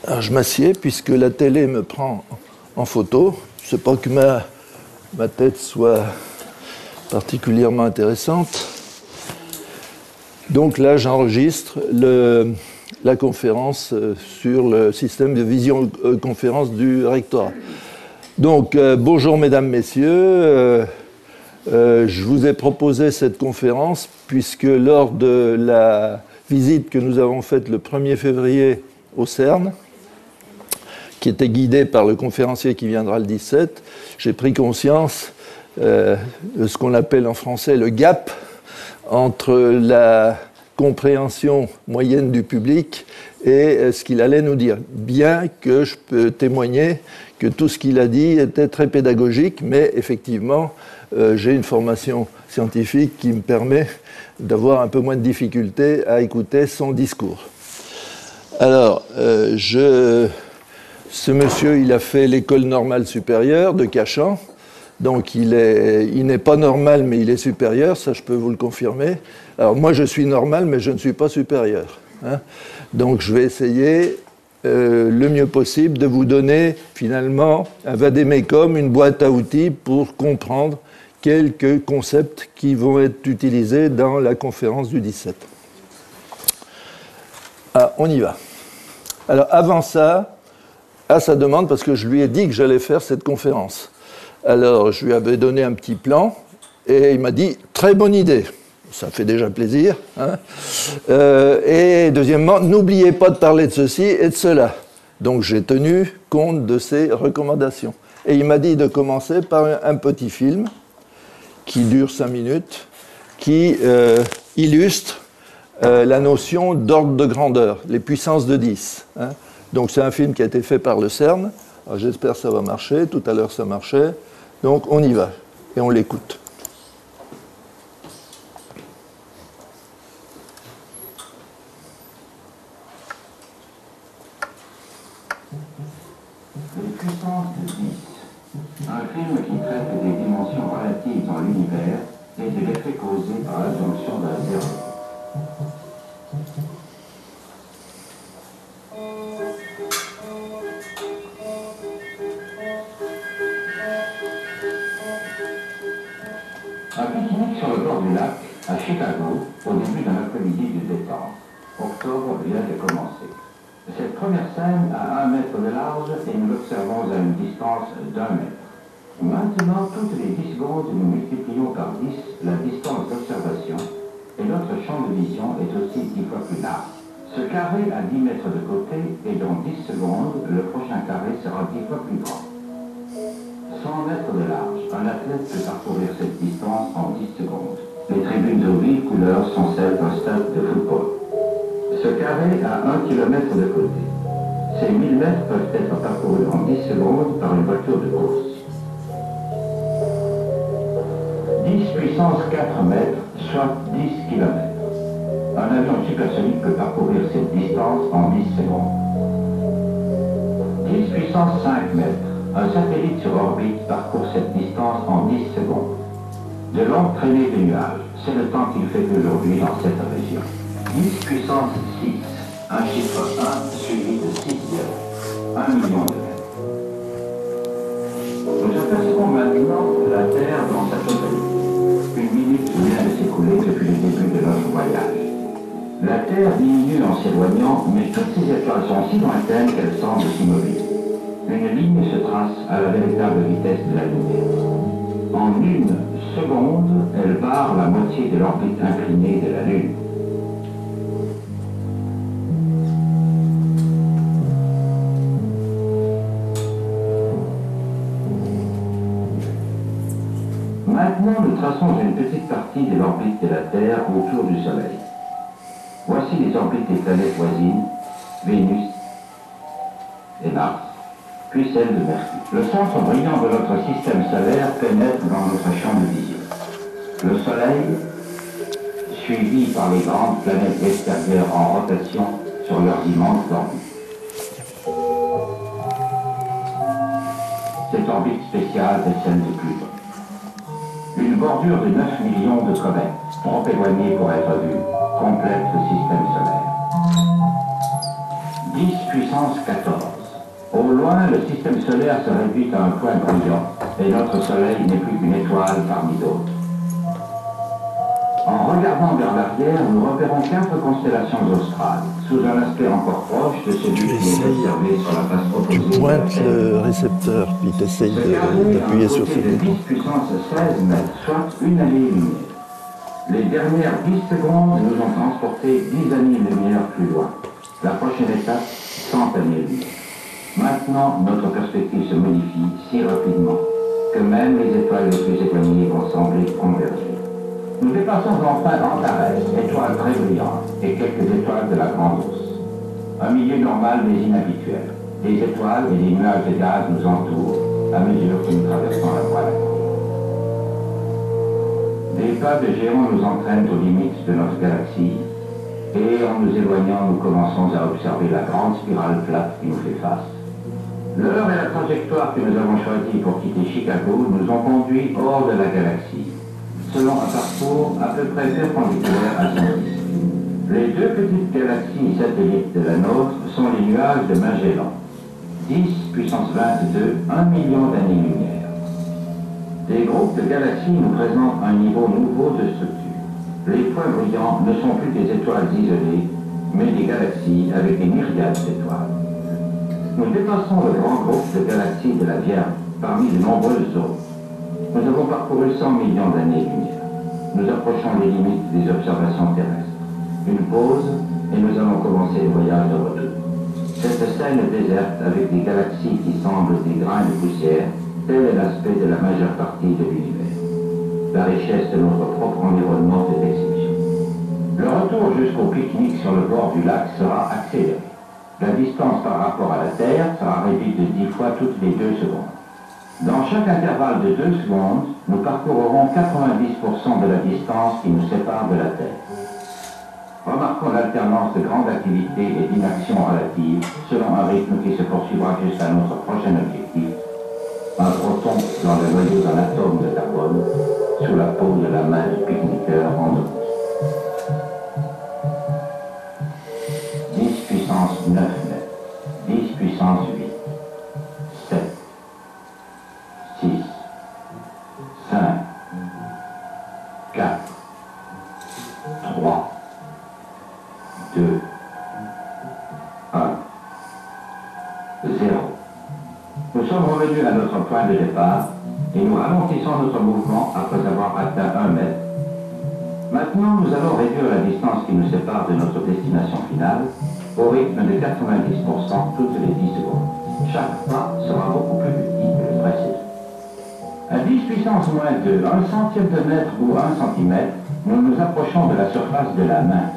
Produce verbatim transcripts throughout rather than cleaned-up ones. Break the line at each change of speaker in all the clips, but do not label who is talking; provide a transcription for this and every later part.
Alors je m'assieds puisque la télé me prend en photo. Je ne sais pas que ma, ma tête soit particulièrement intéressante. Donc là, j'enregistre le, la conférence sur le système de visioconférence du rectorat. Donc, euh, bonjour mesdames, messieurs. Euh, euh, je vous ai proposé cette conférence puisque lors de la visite que nous avons faite le premier février au CERN, qui était guidée par le conférencier qui viendra le dix-sept, j'ai pris conscience euh, de ce qu'on appelle en français le gap entre la compréhension moyenne du public et ce qu'il allait nous dire. Bien que je peux témoigner que tout ce qu'il a dit était très pédagogique, mais effectivement, euh, j'ai une formation scientifique qui me permet d'avoir un peu moins de difficulté à écouter son discours. Alors, euh, je, ce monsieur, il a fait l'école normale supérieure de Cachan, donc il est, il n'est pas normal, mais il est supérieur, ça je peux vous le confirmer. Alors moi, je suis normal, mais je ne suis pas supérieur. Hein. Donc je vais essayer euh, le mieux possible de vous donner finalement un vadémécum, une boîte à outils pour comprendre quelques concepts qui vont être utilisés dans la conférence du dix-sept. Ah, on y va. Alors avant ça, à sa demande, parce que je lui ai dit que j'allais faire cette conférence. Alors je lui avais donné un petit plan et il m'a dit « très bonne idée ». Ça fait déjà plaisir. Hein. Euh, et deuxièmement, n'oubliez pas de parler de ceci et de cela. Donc j'ai tenu compte de ses recommandations. Et il m'a dit de commencer par un, un petit film qui dure cinq minutes, qui euh, illustre euh, la notion d'ordre de grandeur, les puissances de dix. Hein. Donc c'est un film qui a été fait par le CERN. Alors, j'espère que ça va marcher. Tout à l'heure ça marchait. Donc on y va et on l'écoute.
Un film qui traite des dimensions relatives dans l'univers et de l'effet causé par l'adjonction d'un zéro. Un pique-nique sur le bord du lac, à Chicago, au début d'un après-midi de détente. Octobre vient de commencer. Cette première scène a un mètre de large et nous l'observons à une distance d'un mètre. Maintenant, toutes les dix secondes, nous multiplions par dix la distance d'observation et notre champ de vision est aussi dix fois plus large. Ce carré a dix mètres de côté et dans dix secondes, le prochain carré sera dix fois plus grand. cent mètres de large, un athlète peut parcourir cette distance en dix secondes. Les tribunes aux vives couleurs sont celles d'un stade de football. Ce carré a un kilomètre de côté. Ces mille mètres peuvent être parcourus en dix secondes par une voiture de course. dix puissance quatre mètres, soit dix kilomètres. Un avion supersonique peut parcourir cette distance en dix secondes. dix puissance cinq mètres. Un satellite sur orbite parcourt cette distance en dix secondes. De longues traînées de nuages, c'est le temps qu'il fait aujourd'hui dans cette région. dix puissance six, un chiffre un suivi de six zéros, un million de mètres. Nous apercevons maintenant la Terre dans sa totalité. Une minute vient de s'écouler depuis le début de notre voyage. La Terre diminue en s'éloignant, mais toutes ces étoiles sont si lointaines qu'elles semblent immobiles. Une ligne se trace à la véritable vitesse de la lumière. En une seconde, elle barre la moitié de l'orbite inclinée de la Lune. Maintenant, nous traçons une petite partie de l'orbite de la Terre autour du Soleil. Voici les orbites des planètes voisines, Vénus et Mars, puis celle de Mercure. Le centre brillant de notre système solaire pénètre dans notre champ de vision. Le Soleil, suivi par les grandes planètes extérieures en rotation sur leurs immenses orbites. Cette orbite spéciale est celle de Pluton. Une bordure de neuf millions de comètes, trop éloignées pour être vues, complète le système solaire. dix puissance quatorze. Au loin, le système solaire se réduit à un point brillant, et notre Soleil n'est plus qu'une étoile parmi d'autres. En regardant vers l'arrière, nous repérons quatre constellations australes, sous un aspect encore proche de celui qui est observé sur la face opposée.
Pointe le récepteur, puis t'essayes d'appuyer sur ce bouton.
dix puissance seize mètres, soit une année-lumière. Les dernières dix secondes nous ont transporté dix années-lumière plus loin. La prochaine étape, cent années-lumière. Maintenant, notre perspective se modifie si rapidement que même les étoiles les plus éloignées vont sembler converger. Nous dépassons enfin Antares, étoile très brillante, et quelques étoiles de la Grande Ourse. Un milieu normal mais inhabituel. Des étoiles et des nuages de gaz nous entourent à mesure que nous traversons la Voie lactée. Des pas de géants nous entraînent aux limites de notre galaxie, et en nous éloignant, nous commençons à observer la grande spirale plate qui nous fait face. L'heure et la trajectoire que nous avons choisie pour quitter Chicago nous ont conduits hors de la galaxie, selon un parcours à peu près perpendiculaire à son disque. Les deux petites galaxies satellites de la nôtre sont les nuages de Magellan, dix puissance vingt-deux, un million d'années-lumière. Des groupes de galaxies nous présentent un niveau nouveau de structure. Les points brillants ne sont plus des étoiles isolées, mais des galaxies avec des myriades d'étoiles. Nous dépassons le grand groupe de galaxies de la Vierge, parmi de nombreuses autres. Nous avons parcouru cent millions d'années-lumière. Nous approchons les limites des observations terrestres. Une pause, et nous allons commencer le voyage de retour. Cette scène déserte avec des galaxies qui semblent des grains de poussière, tel est l'aspect de la majeure partie de l'univers. La richesse de notre propre environnement est exception. Le retour jusqu'au pique-nique sur le bord du lac sera accéléré. La distance par rapport à la Terre sera réduite de dix fois toutes les deux secondes. Dans chaque intervalle de deux secondes, nous parcourrons quatre-vingt-dix pour cent de la distance qui nous sépare de la Terre. Remarquons l'alternance de grande activité et d'inaction relative selon un rythme qui se poursuivra jusqu'à notre prochain objectif. Un proton dans le noyau d'un atome de carbone sous la peau de la main du pique-niqueur en août. dix puissance neuf mètres, dix puissance huit, sept, six, cinq, quatre, trois, deux, un, zéro. Nous sommes revenus à notre point de départ et nous ralentissons notre mouvement après avoir atteint un mètre. Maintenant, nous allons réduire la distance qui nous sépare de notre destination finale au rythme de quatre-vingt-dix pour cent toutes les dix secondes. Chaque pas sera beaucoup plus petit que le précédent. À dix puissance moins deux, un centième de mètre ou un centimètre, nous nous approchons de la surface de la main.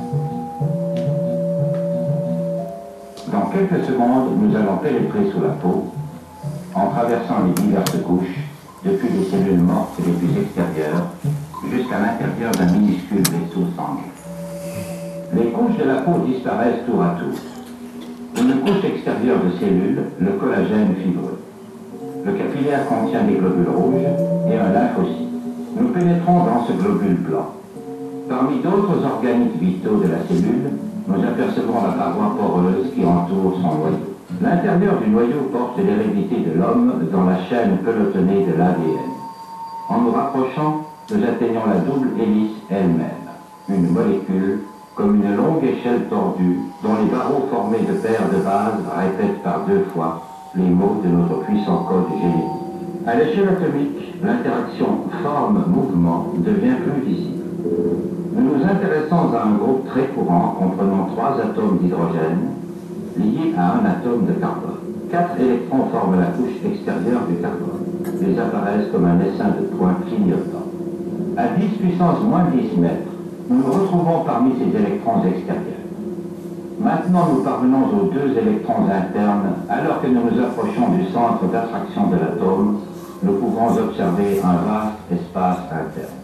Dans quelques secondes, nous allons pénétrer sous la peau, en traversant les diverses couches, depuis les cellules mortes les plus extérieures, jusqu'à l'intérieur d'un minuscule vaisseau sanguin. Les couches de la peau disparaissent tour à tour. Une couche extérieure de cellules, le collagène fibreux. Le capillaire contient des globules rouges et un lymphocyte. Nous pénétrons dans ce globule blanc. Parmi d'autres organiques vitaux de la cellule, nous apercevons la paroi poreuse qui entoure son noyau. L'intérieur du noyau porte l'hérédité de l'homme dans la chaîne pelotonnée de l'A D N. En nous rapprochant, nous atteignons la double hélice elle-même, une molécule comme une longue échelle tordue dont les barreaux formés de paires de bases répètent par deux fois les mots de notre puissant code génétique. À l'échelle atomique, l'interaction forme-mouvement devient plus visible. Nous nous intéressons à un groupe très courant comprenant trois atomes d'hydrogène liés à un atome de carbone. Quatre électrons forment la couche extérieure du carbone. Ils apparaissent comme un essaim de points clignotants. À dix puissance moins dix mètres, nous nous retrouvons parmi ces électrons extérieurs. Maintenant, nous parvenons aux deux électrons internes. Alors que nous nous approchons du centre d'attraction de l'atome, nous pouvons observer un vaste espace interne.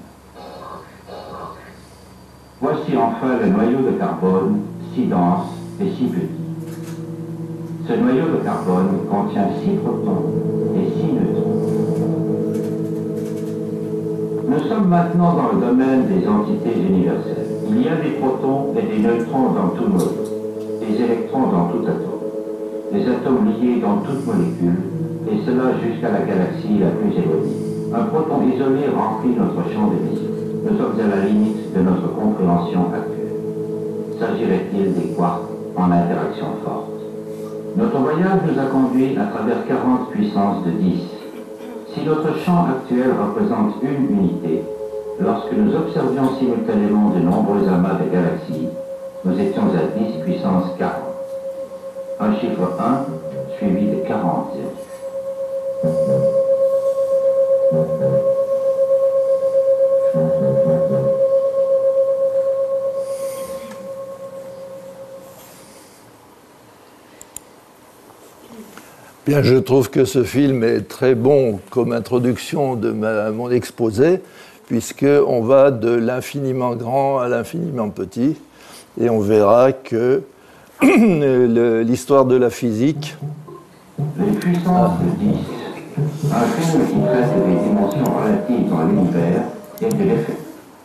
Voici enfin le noyau de carbone, si dense et si petit. Ce noyau de carbone contient six protons et six neutrons. Nous sommes maintenant dans le domaine des entités universelles. Il y a des protons et des neutrons dans tout noyau, des électrons dans tout atome. des atomes liés dans toute molécule, et cela jusqu'à la galaxie la plus éloignée. Un proton isolé remplit notre champ de vision. Nous sommes à la limite de notre compréhension actuelle. S'agirait-il des quarks en interaction forte? Notre voyage nous a conduits à travers quarante puissances de dix. Si notre champ actuel représente une unité, lorsque nous observions simultanément de nombreux amas de galaxies, nous étions à dix puissance quarante. Un chiffre un suivi de quarante zéros.
Bien, je trouve que ce film est très bon comme introduction de ma, mon exposé, puisqu'on va de l'infiniment grand à l'infiniment petit, et on verra que l'histoire de la physique...
Les puissances de dix, un film qui traite des dimensions relatives dans l'univers et de l'effet.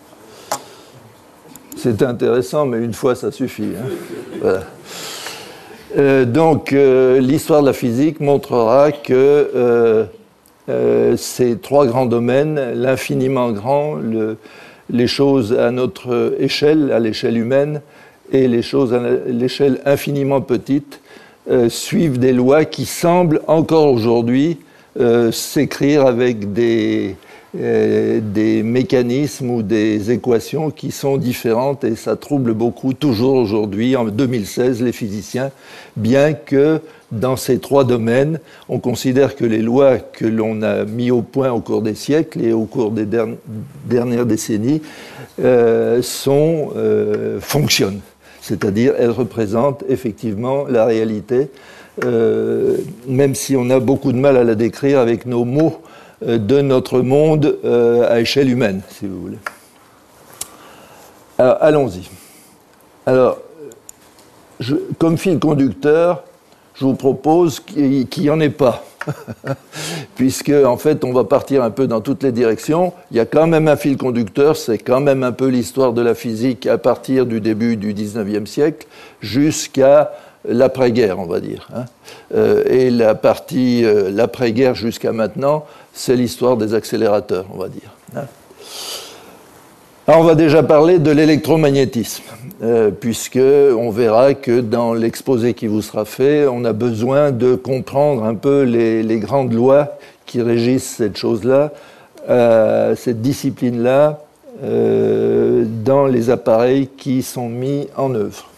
C'est intéressant, mais une fois, ça suffit. Hein. Voilà. Euh, donc, euh, l'histoire de la physique montrera que euh, euh, ces trois grands domaines, l'infiniment grand, le, les choses à notre échelle, à l'échelle humaine, et les choses à l'échelle infiniment petite, euh, suivent des lois qui semblent encore aujourd'hui euh, s'écrire avec des, euh, des mécanismes ou des équations qui sont différentes, et ça trouble beaucoup toujours aujourd'hui, en deux mille seize, les physiciens, bien que dans ces trois domaines, on considère que les lois que l'on a mis au point au cours des siècles et au cours des der- dernières décennies euh, sont, euh, fonctionnent. C'est-à-dire, elles représentent effectivement la réalité, euh, même si on a beaucoup de mal à la décrire avec nos mots euh, de notre monde euh, à échelle humaine, si vous voulez. Alors, allons-y. Alors, je, comme fil conducteur, je vous propose qu'il n'y en ait pas, puisque en fait on va partir un peu dans toutes les directions. Il y a quand même un fil conducteur, c'est quand même un peu l'histoire de la physique à partir du début du dix-neuvième siècle jusqu'à l'après-guerre, on va dire. Hein. Euh, et la partie, euh, l'après-guerre jusqu'à maintenant, c'est l'histoire des accélérateurs, on va dire. Hein. Alors on va déjà parler de l'électromagnétisme, euh, puisqu'on verra que dans l'exposé qui vous sera fait, on a besoin de comprendre un peu les, les grandes lois qui régissent cette chose-là, euh, cette discipline-là, euh, dans les appareils qui sont mis en œuvre.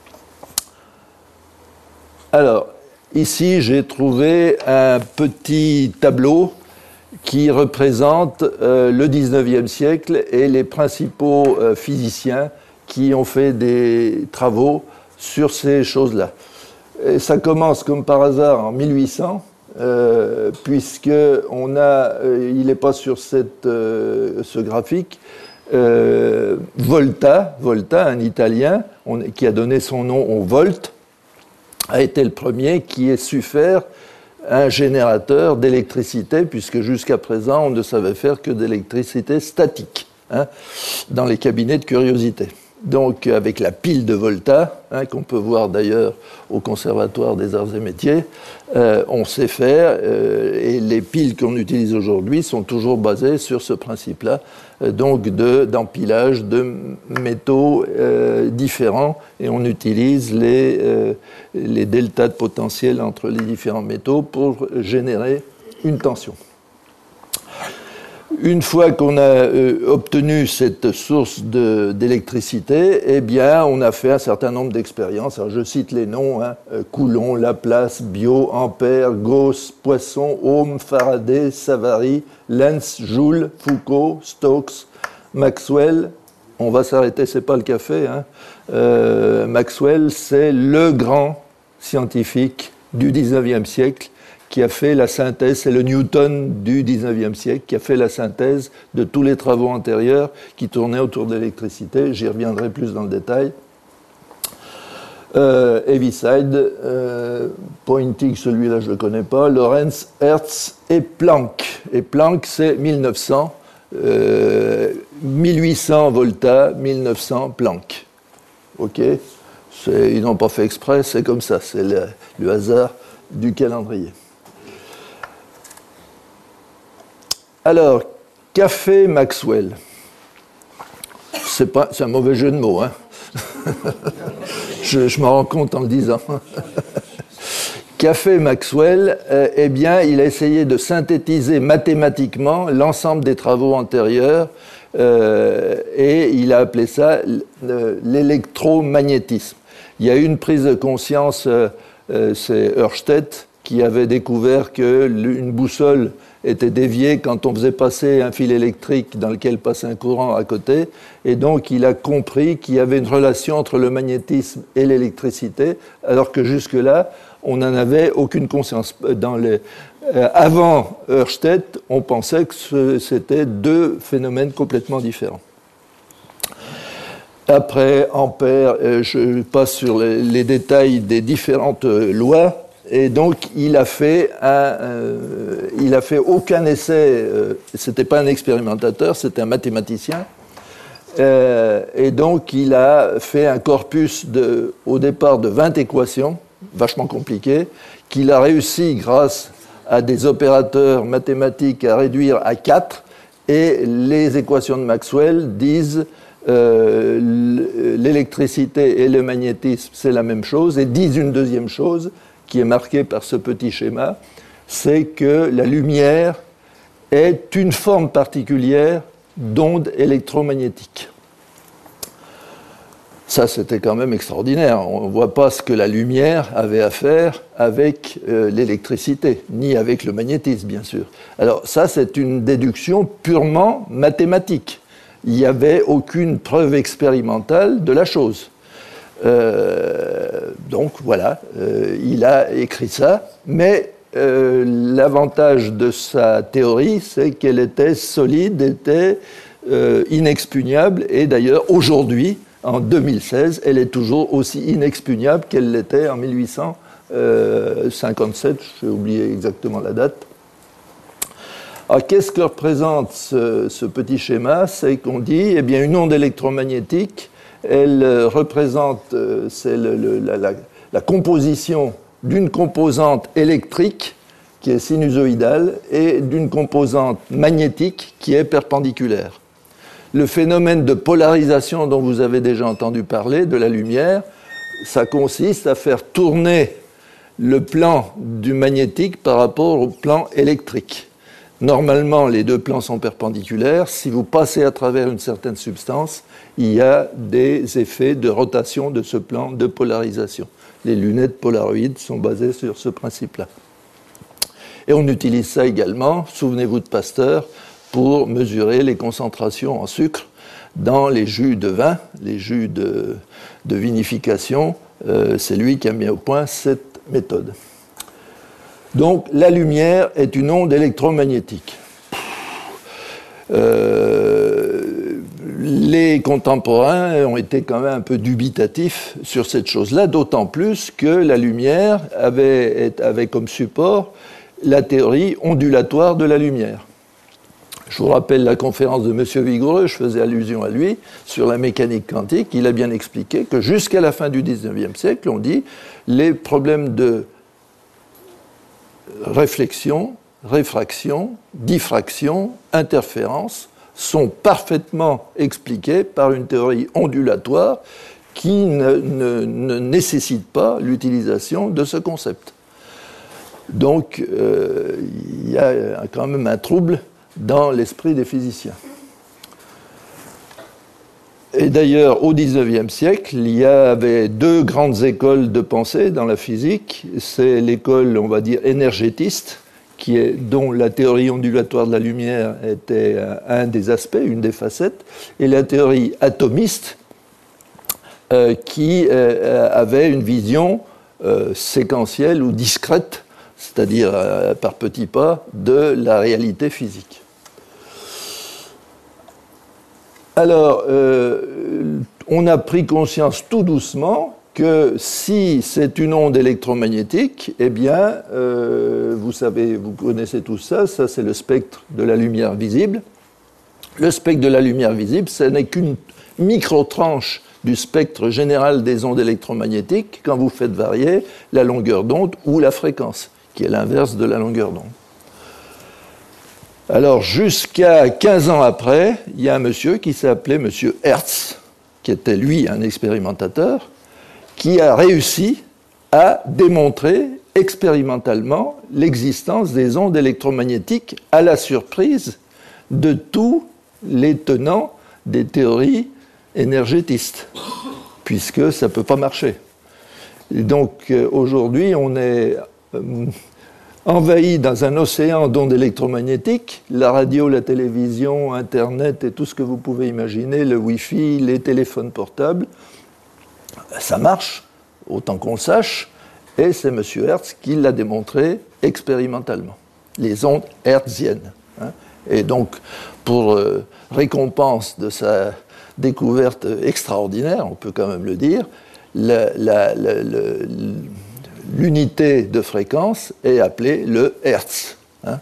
Alors, ici, j'ai trouvé un petit tableau qui représente euh, le dix-neuvième siècle et les principaux euh, physiciens qui ont fait des travaux sur ces choses-là. Et ça commence comme par hasard en mille huit cents, euh, puisque on a, euh, il n'est pas sur cette, euh, ce graphique, euh, Volta, Volta, un Italien on, qui a donné son nom au volt, a été le premier qui ait su faire un générateur d'électricité, puisque jusqu'à présent, on ne savait faire que d'électricité statique, hein, dans les cabinets de curiosité. Donc, avec la pile de Volta, hein, qu'on peut voir d'ailleurs au Conservatoire des Arts et Métiers, euh, on sait faire, euh, et les piles qu'on utilise aujourd'hui sont toujours basées sur ce principe-là, euh, donc de, d'empilage de métaux euh, différents, et on utilise les, euh, les deltas de potentiel entre les différents métaux pour générer une tension. Une fois qu'on a euh, obtenu cette source de, d'électricité, eh bien, on a fait un certain nombre d'expériences. Alors, je cite les noms, hein, Coulomb, Laplace, Biot, Ampère, Gauss, Poisson, Ohm, Faraday, Savary, Lenz, Joule, Foucault, Stokes, Maxwell. On va s'arrêter, c'est pas le café. Hein. Euh, Maxwell, c'est le grand scientifique du dix-neuvième siècle qui a fait la synthèse, c'est le Newton du dix-neuvième siècle, qui a fait la synthèse de tous les travaux antérieurs qui tournaient autour de l'électricité. J'y reviendrai plus dans le détail. Euh, Heaviside, euh, Poynting, celui-là je ne le connais pas, Lorentz, Hertz et Planck. Et Planck, c'est mille neuf cents, euh, mille huit cents Volta, mille neuf cents Planck. OK ? Ils n'ont pas fait exprès, c'est comme ça, c'est le, le hasard du calendrier. Alors, qu'a fait Maxwell? C'est pas, c'est un mauvais jeu de mots, hein. je, je m'en rends compte en le disant. Qu'a fait Maxwell? euh, Eh bien, il a essayé de synthétiser mathématiquement l'ensemble des travaux antérieurs euh, et il a appelé ça l'électromagnétisme. Il y a eu une prise de conscience, euh, euh, c'est Ørsted qui avait découvert qu'une boussole était déviée quand on faisait passer un fil électrique dans lequel passe un courant à côté, et donc il a compris qu'il y avait une relation entre le magnétisme et l'électricité, alors que jusque-là, on n'en avait aucune conscience. Dans les, euh, avant Ørsted, on pensait que ce, c'était deux phénomènes complètement différents. Après Ampère, euh, je passe sur les, les détails des différentes euh, lois. Et donc, il a fait, un, euh, il a fait aucun essai, euh, c'était pas un expérimentateur, c'était un mathématicien. Euh, et donc, il a fait un corpus de, au départ de vingt équations, vachement compliquées, qu'il a réussi, grâce à des opérateurs mathématiques, à réduire à quatre. Et les équations de Maxwell disent euh, l'électricité et le magnétisme, c'est la même chose, et disent une deuxième chose, qui est marqué par ce petit schéma, c'est que la lumière est une forme particulière d'onde électromagnétique. Ça, c'était quand même extraordinaire. On ne voit pas ce que la lumière avait à faire avec euh, l'électricité, ni avec le magnétisme, bien sûr. Alors ça, c'est une déduction purement mathématique. Il n'y avait aucune preuve expérimentale de la chose. Euh, donc voilà, euh, il a écrit ça, mais euh, l'avantage de sa théorie, c'est qu'elle était solide, était euh, inexpugnable, et d'ailleurs aujourd'hui, en deux mille seize, elle est toujours aussi inexpugnable qu'elle l'était en mille huit cent cinquante-sept, j'ai oublié exactement la date. Alors qu'est-ce que représente ce, ce petit schéma? C'est qu'on dit, eh bien, une onde électromagnétique, elle représente euh, c'est le, le, la, la, la composition d'une composante électrique qui est sinusoïdale et d'une composante magnétique qui est perpendiculaire. Le phénomène de polarisation dont vous avez déjà entendu parler, de la lumière, ça consiste à faire tourner le plan du magnétique par rapport au plan électrique. Normalement, les deux plans sont perpendiculaires. Si vous passez à travers une certaine substance, il y a des effets de rotation de ce plan de polarisation. Les lunettes polaroïdes sont basées sur ce principe-là. Et on utilise ça également, souvenez-vous de Pasteur, pour mesurer les concentrations en sucre dans les jus de vin, les jus de, de vinification. Euh, c'est lui qui a mis au point cette méthode. Donc, la lumière est une onde électromagnétique. Euh, les contemporains ont été quand même un peu dubitatifs sur cette chose-là, d'autant plus que la lumière avait, avait comme support la théorie ondulatoire de la lumière. Je vous rappelle la conférence de M. Vigoureux, je faisais allusion à lui, sur la mécanique quantique. Il a bien expliqué que jusqu'à la fin du dix-neuvième siècle, on dit les problèmes de réflexion, réfraction, diffraction, interférence sont parfaitement expliqués par une théorie ondulatoire qui ne, ne, ne nécessite pas l'utilisation de ce concept. Donc, euh, il y a quand même un trouble dans l'esprit des physiciens. Et d'ailleurs, au dix-neuvième siècle, il y avait deux grandes écoles de pensée dans la physique. C'est l'école, on va dire, énergétiste, qui est, dont la théorie ondulatoire de la lumière était un des aspects, une des facettes, et la théorie atomiste, euh, qui euh, avait une vision euh, séquentielle ou discrète, c'est-à-dire euh, par petits pas, de la réalité physique. Alors, euh, on a pris conscience tout doucement que si c'est une onde électromagnétique, eh bien, euh, vous savez, vous connaissez tout ça, ça c'est le spectre de la lumière visible. Le spectre de la lumière visible, ce n'est qu'une micro-tranche du spectre général des ondes électromagnétiques quand vous faites varier la longueur d'onde ou la fréquence, qui est l'inverse de la longueur d'onde. Alors, jusqu'à quinze ans après, il y a un monsieur qui s'appelait monsieur Hertz, qui était lui un expérimentateur, qui a réussi à démontrer expérimentalement l'existence des ondes électromagnétiques à la surprise de tous les tenants des théories énergétistes, puisque ça ne peut pas marcher. Et donc, euh, aujourd'hui, on est euh, envahi dans un océan d'ondes électromagnétiques, la radio, la télévision, Internet et tout ce que vous pouvez imaginer, le Wi-Fi, les téléphones portables, ça marche, autant qu'on le sache, et c'est M. Hertz qui l'a démontré expérimentalement, les ondes hertziennes. Hein. Et donc, pour euh, récompense de sa découverte extraordinaire, on peut quand même le dire, la, la, la, la, l'unité de fréquence est appelée le Hertz. Hein.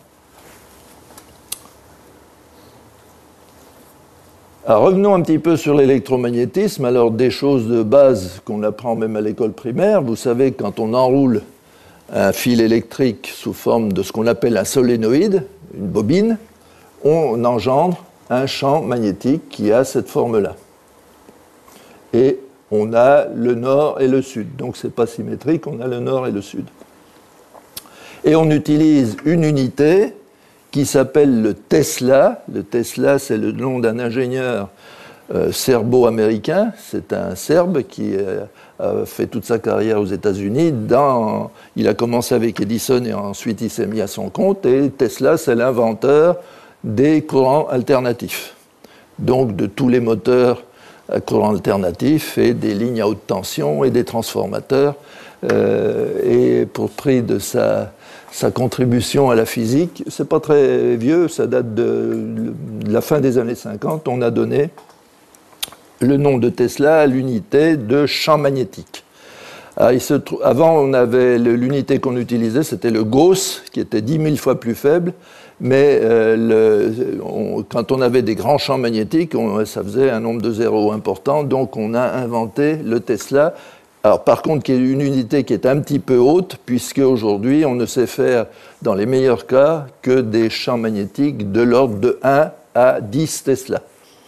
Alors, revenons un petit peu sur l'électromagnétisme. Alors, des choses de base qu'on apprend même à l'école primaire. Vous savez, quand on enroule un fil électrique sous forme de ce qu'on appelle un solénoïde, une bobine, on engendre un champ magnétique qui a cette forme-là. Et on a le nord et le sud. Donc, ce n'est pas symétrique, on a le nord et le sud. Et on utilise une unité qui s'appelle le Tesla. Le Tesla, c'est le nom d'un ingénieur euh, serbo-américain. C'est un Serbe qui euh, a fait toute sa carrière aux États-Unis. Dans... Il a commencé avec Edison et ensuite il s'est mis à son compte. Et Tesla, c'est l'inventeur des courants alternatifs. Donc, de tous les moteurs à courant alternatif et des lignes à haute tension et des transformateurs. Euh, et pour prix de sa, sa contribution à la physique, c'est pas très vieux, ça date de, de la fin des années cinquante, on a donné le nom de Tesla à l'unité de champ magnétique. Alors, il se trou... Avant, on avait le, l'unité qu'on utilisait, c'était le Gauss, qui était dix mille fois plus faible. Mais euh, le, on, quand on avait des grands champs magnétiques, on, ça faisait un nombre de zéros important, donc on a inventé le Tesla. Alors par contre, qui est une unité qui est un petit peu haute, puisque aujourd'hui on ne sait faire, dans les meilleurs cas, que des champs magnétiques de l'ordre de un à dix Tesla.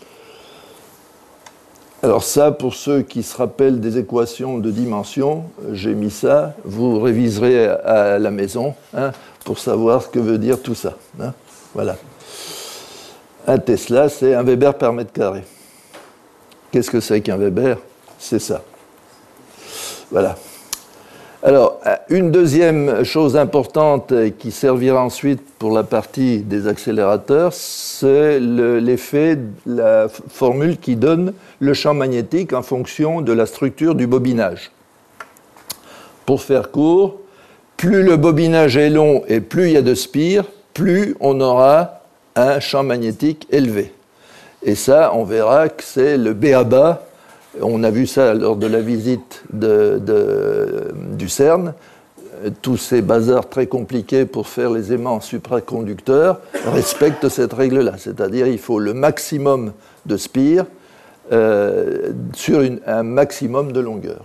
Alors ça, pour ceux qui se rappellent des équations de dimension, j'ai mis ça, vous réviserez à la maison, hein, pour savoir ce que veut dire tout ça. Hein. Voilà. Un Tesla, c'est un Weber par mètre carré. Qu'est-ce que c'est qu'un Weber ? C'est ça. Voilà. Alors, une deuxième chose importante qui servira ensuite pour la partie des accélérateurs, c'est le, l'effet, la formule qui donne le champ magnétique en fonction de la structure du bobinage. Pour faire court, plus le bobinage est long et plus il y a de spires, plus on aura un champ magnétique élevé. Et ça, on verra que c'est le B A B A. On a vu ça lors de la visite de, de, du CERN. Tous ces bazars très compliqués pour faire les aimants supraconducteurs respectent cette règle-là. C'est-à-dire qu'il faut le maximum de spires euh, sur une, un maximum de longueur.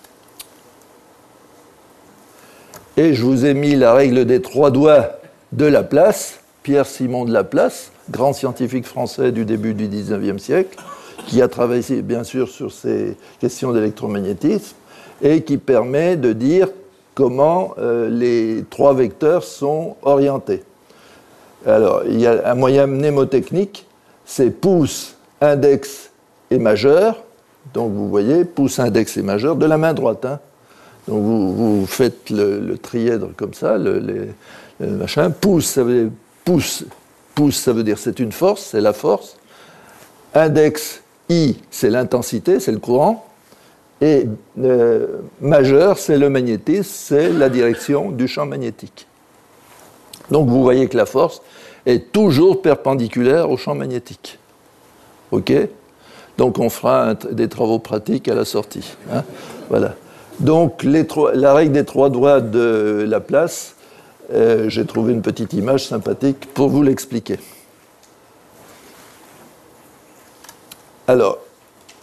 Et je vous ai mis la règle des trois doigts de Laplace, Pierre-Simon de Laplace, grand scientifique français du début du dix-neuvième siècle, qui a travaillé bien sûr sur ces questions d'électromagnétisme et qui permet de dire comment euh, les trois vecteurs sont orientés. Alors, il y a un moyen mnémotechnique, c'est pouce, index et majeur. Donc, vous voyez, pouce, index et majeur de la main droite. Hein. Donc, vous, vous faites le, le trièdre comme ça, le, les, le machin. Pouce, ça veut dire, pouce, pouce, ça veut dire c'est une force, c'est la force. Index, I, c'est l'intensité, c'est le courant. Et euh, majeur, c'est le magnétisme, c'est la direction du champ magnétique. Donc vous voyez que la force est toujours perpendiculaire au champ magnétique. OK ? Donc on fera un, des travaux pratiques à la sortie. Hein ? Voilà. Donc les trois, la règle des trois doigts de Laplace, euh, j'ai trouvé une petite image sympathique pour vous l'expliquer. Alors,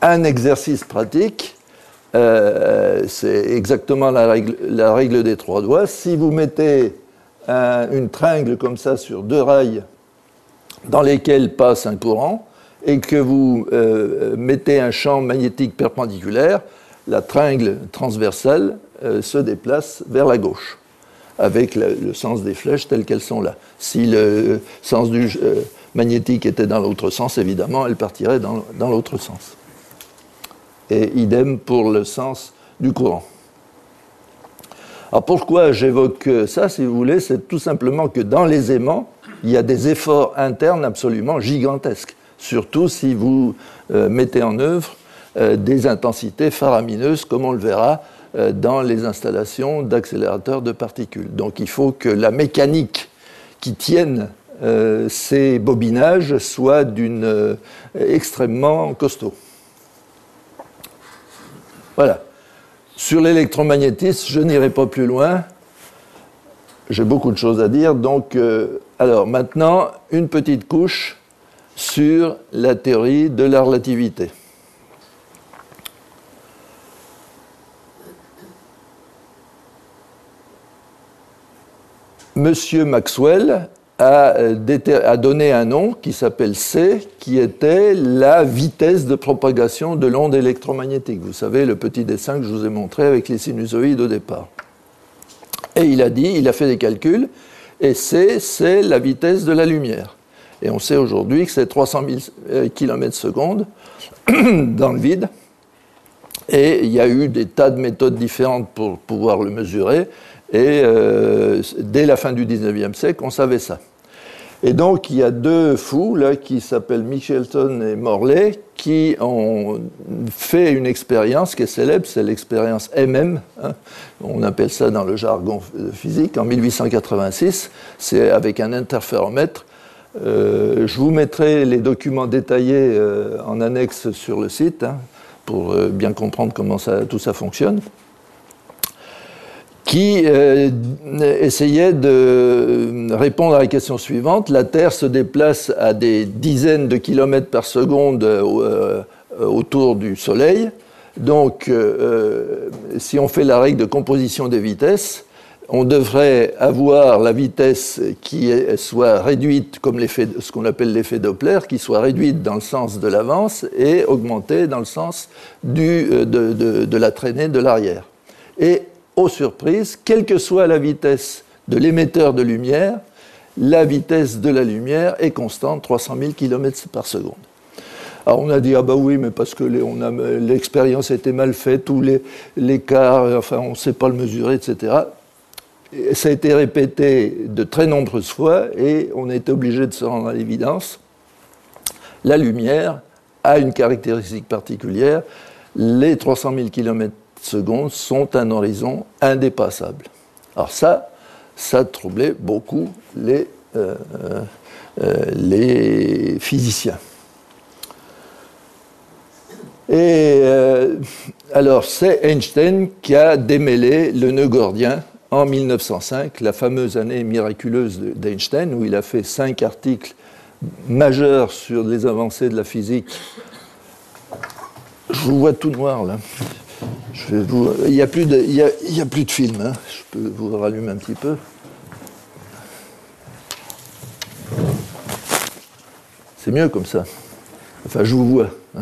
un exercice pratique, euh, c'est exactement la règle, la règle des trois doigts. Si vous mettez un, une tringle comme ça sur deux rails dans lesquels passe un courant et que vous euh, mettez un champ magnétique perpendiculaire, la tringle transversale euh, se déplace vers la gauche, avec le, le sens des flèches telles qu'elles sont là. Si le sens du euh, magnétique était dans l'autre sens, évidemment, elle partirait dans, dans l'autre sens. Et idem pour le sens du courant. Alors pourquoi j'évoque ça, si vous voulez, c'est tout simplement que dans les aimants, il y a des efforts internes absolument gigantesques, surtout si vous euh, mettez en œuvre euh, des intensités faramineuses, comme on le verra euh, dans les installations d'accélérateurs de particules. Donc il faut que la mécanique qui tienne euh, ces bobinages soit d'une euh, extrêmement costaud. Voilà. Sur l'électromagnétisme, je n'irai pas plus loin. J'ai beaucoup de choses à dire. Donc, euh, alors maintenant, une petite couche sur la théorie de la relativité. Monsieur Maxwell a, a donné un nom qui s'appelle C, qui était la vitesse de propagation de l'onde électromagnétique. Vous savez, le petit dessin que je vous ai montré avec les sinusoïdes au départ. Et il a dit, il a fait des calculs, et C, c'est la vitesse de la lumière. Et on sait aujourd'hui que c'est trois cent mille kilomètres secondes dans le vide. Et il y a eu des tas de méthodes différentes pour pouvoir le mesurer. Et euh, dès la fin du dix-neuvième siècle, on savait ça. Et donc, il y a deux fous, là, qui s'appellent Michelson et Morley, qui ont fait une expérience qui est célèbre, c'est l'expérience M M, hein, on appelle ça dans le jargon physique, en mille huit cent quatre-vingt-six, c'est avec un interféromètre. Euh, je vous mettrai les documents détaillés euh, en annexe sur le site, hein, pour euh, bien comprendre comment ça, tout ça fonctionne, qui euh, essayait de répondre à la question suivante. La Terre se déplace à des dizaines de kilomètres par seconde euh, autour du Soleil. Donc, euh, si on fait la règle de composition des vitesses, on devrait avoir la vitesse qui est, soit réduite, comme l'effet, ce qu'on appelle l'effet Doppler, qui soit réduite dans le sens de l'avance et augmentée dans le sens du, de, de, de la traînée de l'arrière. Et aux surprises, quelle que soit la vitesse de l'émetteur de lumière, la vitesse de la lumière est constante, trois cent mille kilomètres par seconde. Alors on a dit, ah bah oui, mais parce que les, on a, l'expérience était mal faite, ou les, l'écart, enfin on ne sait pas le mesurer, et cetera. Et ça a été répété de très nombreuses fois, et on a été obligé de se rendre à l'évidence. La lumière a une caractéristique particulière, les trois cent mille kilomètres secondes sont un horizon indépassable. Alors ça, ça troublait beaucoup les, euh, euh, les physiciens. Et euh, alors, c'est Einstein qui a démêlé le nœud gordien en mille neuf cent cinq, la fameuse année miraculeuse d'Einstein, où il a fait cinq articles majeurs sur les avancées de la physique. Je vous vois tout noir, là. Je vais vous... Il n'y a, a, a plus de film, hein. Je peux vous rallumer un petit peu. C'est mieux comme ça. Enfin, je vous vois. Hein.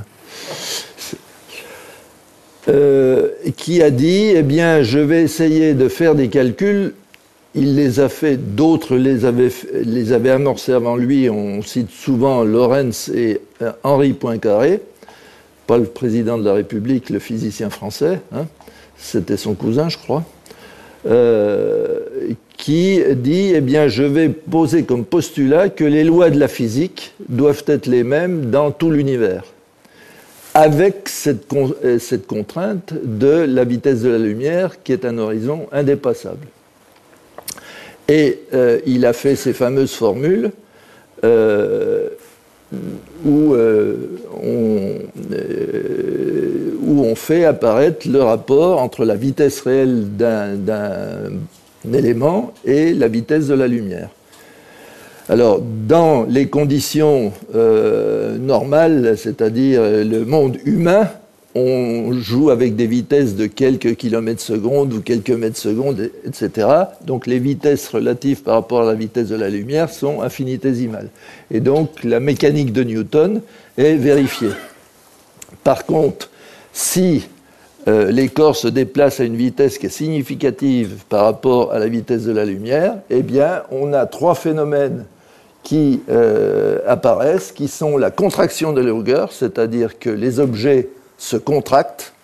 Euh, qui a dit, eh bien, je vais essayer de faire des calculs. Il les a fait, d'autres les avaient, les avaient amorcés avant lui. On cite souvent Lorentz et Henri Poincaré. Pas le président de la République, le physicien français, hein, c'était son cousin, je crois, euh, qui dit, eh bien, je vais poser comme postulat que les lois de la physique doivent être les mêmes dans tout l'univers, avec cette, con- cette contrainte de la vitesse de la lumière, qui est un horizon indépassable. Et euh, il a fait ces fameuses formules, euh, Où, euh, on, euh, où on fait apparaître le rapport entre la vitesse réelle d'un, d'un élément et la vitesse de la lumière. Alors, dans les conditions euh, normales, c'est-à-dire le monde humain, on joue avec des vitesses de quelques kilomètres secondes ou quelques mètres secondes, et cetera. Donc, les vitesses relatives par rapport à la vitesse de la lumière sont infinitésimales. Et donc, la mécanique de Newton est vérifiée. Par contre, si euh, les corps se déplacent à une vitesse qui est significative par rapport à la vitesse de la lumière, eh bien, on a trois phénomènes qui euh, apparaissent, qui sont la contraction de la longueur, c'est-à-dire que les objets se contractent.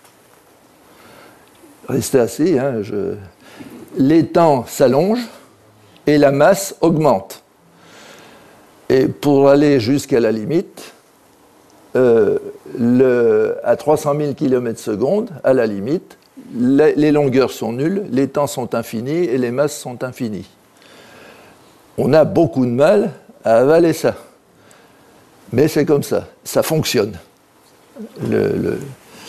Restez assis, hein, je... les temps s'allongent et la masse augmente. Et pour aller jusqu'à la limite, euh, le... à trois cent mille kilomètres secondes, à la limite, les, les longueurs sont nulles, les temps sont infinis et les masses sont infinies. On a beaucoup de mal à avaler ça. Mais c'est comme ça, ça fonctionne. Le, le...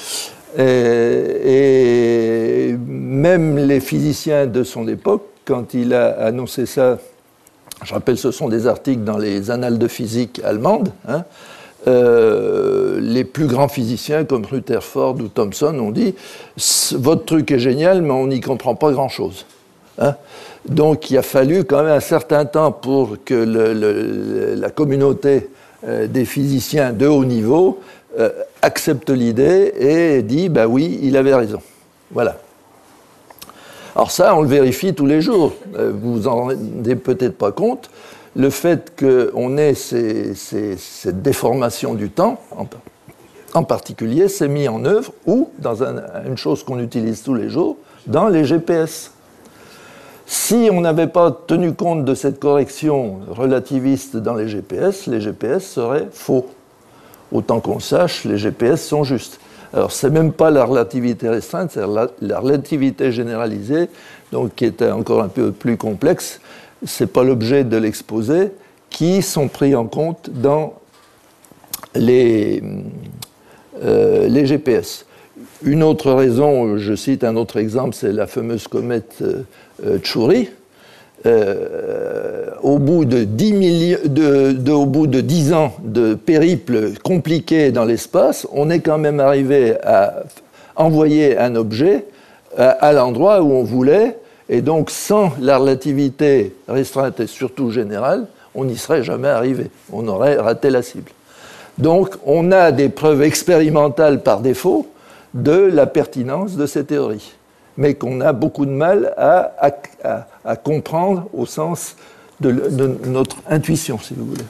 Et, et même les physiciens de son époque, quand il a annoncé ça, je rappelle, ce sont des articles dans les annales de physique allemandes, hein, euh, les plus grands physiciens comme Rutherford ou Thomson ont dit « Votre truc est génial, mais on n'y comprend pas grand-chose. Hein ». Donc il a fallu quand même un certain temps pour que le, le, la communauté euh, des physiciens de haut niveau euh, accepte l'idée et dit bah oui, il avait raison. Voilà. Alors ça, on le vérifie tous les jours. Euh, vous vous en rendez peut-être pas compte. Le fait qu'on ait ces, ces, cette déformation du temps, en, en particulier, c'est mis en œuvre ou dans un, une chose qu'on utilise tous les jours, dans les G P S. Si on n'avait pas tenu compte de cette correction relativiste dans les G P S, les G P S seraient faux. Autant qu'on sache, les G P S sont justes. Alors, ce n'est même pas la relativité restreinte, c'est la, la relativité généralisée, donc qui est encore un peu plus complexe. Ce n'est pas l'objet de l'exposé, qui sont pris en compte dans les, euh, les G P S. Une autre raison, je cite un autre exemple, c'est la fameuse comète euh, Chury. Euh, au bout de dix millions, de, de, au bout de dix ans de périple compliqué dans l'espace, on est quand même arrivé à envoyer un objet à, à l'endroit où on voulait, et donc sans la relativité restreinte et surtout générale, on n'y serait jamais arrivé. On aurait raté la cible. Donc, on a des preuves expérimentales par défaut de la pertinence de ces théories, mais qu'on a beaucoup de mal à, à, à, à comprendre au sens de, de notre intuition, si vous voulez.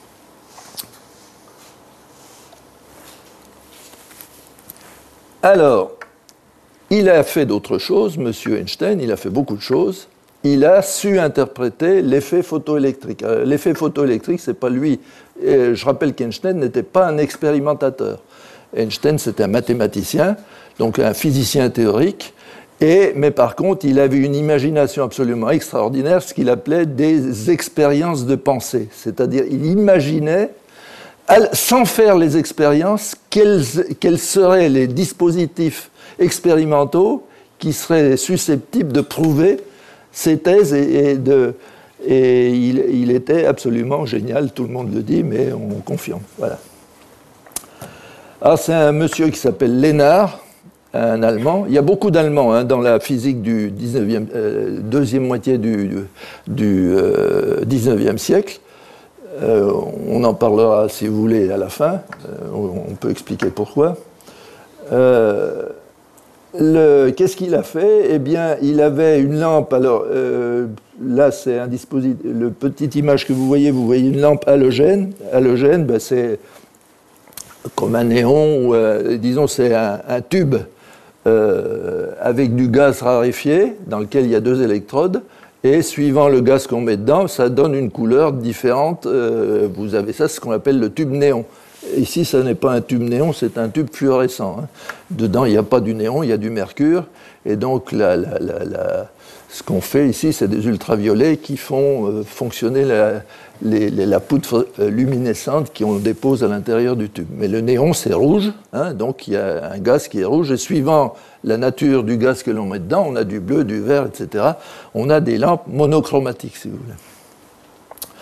Alors, il a fait d'autres choses, M. Einstein, il a fait beaucoup de choses. Il a su interpréter l'effet photoélectrique. Alors, l'effet photoélectrique, ce n'est pas lui. Et je rappelle qu'Einstein n'était pas un expérimentateur. Einstein, c'était un mathématicien, donc un physicien théorique, et, mais par contre, il avait une imagination absolument extraordinaire, ce qu'il appelait des expériences de pensée. C'est-à-dire, il imaginait, sans faire les expériences, quels, quels seraient les dispositifs expérimentaux qui seraient susceptibles de prouver ces thèses, et, et, de, et il, il était absolument génial, tout le monde le dit, mais on confirme. Voilà. Alors, c'est un monsieur qui s'appelle Lénard, un Allemand. Il y a beaucoup d'Allemands hein, dans la physique du dix-neuvième, euh, deuxième moitié du, du euh, dix-neuvième siècle. Euh, on en parlera, si vous voulez, à la fin. Euh, on peut expliquer pourquoi. Euh, le, qu'est-ce qu'il a fait ? Eh bien, il avait une lampe. Alors, euh, là, c'est un dispositif. Le petite image que vous voyez, vous voyez une lampe halogène. Halogène, ben, c'est comme un néon, ou, euh, disons, c'est un, un tube euh, avec du gaz raréfié dans lequel il y a deux électrodes, et suivant le gaz qu'on met dedans, ça donne une couleur différente. Euh, vous avez ça, c'est ce qu'on appelle le tube néon. Ici, ce n'est pas un tube néon, c'est un tube fluorescent. Hein. Dedans, il n'y a pas du néon, il y a du mercure, et donc la, la, la, la, ce qu'on fait ici, c'est des ultraviolets qui font euh, fonctionner la, les, les, la poudre luminescente qu'on dépose à l'intérieur du tube. Mais le néon, c'est rouge, hein, donc il y a un gaz qui est rouge, et suivant la nature du gaz que l'on met dedans, on a du bleu, du vert, et cetera. On a des lampes monochromatiques, si vous voulez.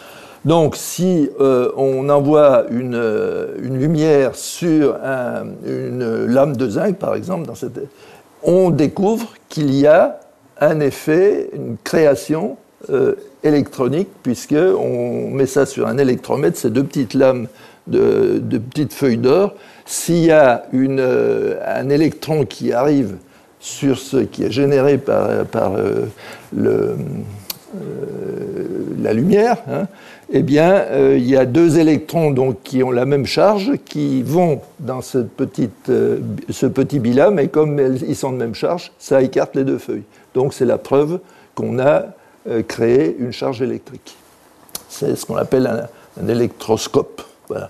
Donc, si euh, on envoie une, une lumière sur un, une lame de zinc, par exemple, dans cette, on découvre qu'il y a un effet, une création euh, électronique, puisqu'on met ça sur un électromètre, ces deux petites lames de, de petites feuilles d'or. S'il y a une, euh, un électron qui arrive sur ce qui est généré par, par euh, le... Euh, la lumière, hein, eh bien, euh, il y a deux électrons donc, qui ont la même charge, qui vont dans cette petite, euh, ce petit bilame, mais comme ils sont de même charge, ça écarte les deux feuilles. Donc, c'est la preuve qu'on a euh, créé une charge électrique. C'est ce qu'on appelle un, un électroscope. Voilà.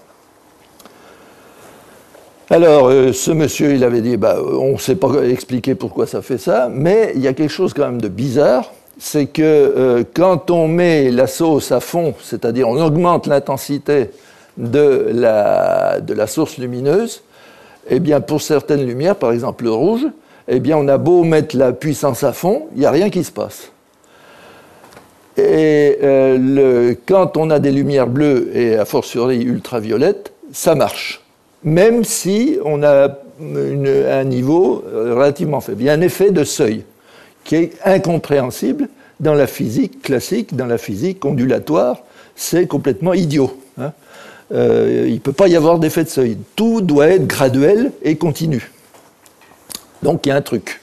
Alors, euh, ce monsieur, il avait dit, bah, on ne sait pas expliquer pourquoi ça fait ça, mais il y a quelque chose quand même de bizarre. C'est que euh, quand on met la sauce à fond, c'est-à-dire on augmente l'intensité de la, de la source lumineuse, eh bien pour certaines lumières, par exemple le rouge, eh bien on a beau mettre la puissance à fond, il n'y a rien qui se passe. Et euh, le, quand on a des lumières bleues et a fortiori ultraviolettes, ça marche, même si on a une, un niveau relativement faible. Il y a un effet de seuil qui est incompréhensible dans la physique classique, dans la physique ondulatoire, c'est complètement idiot. Hein. Euh, il ne peut pas y avoir d'effet de seuil. Tout doit être graduel et continu. Donc il y a un truc.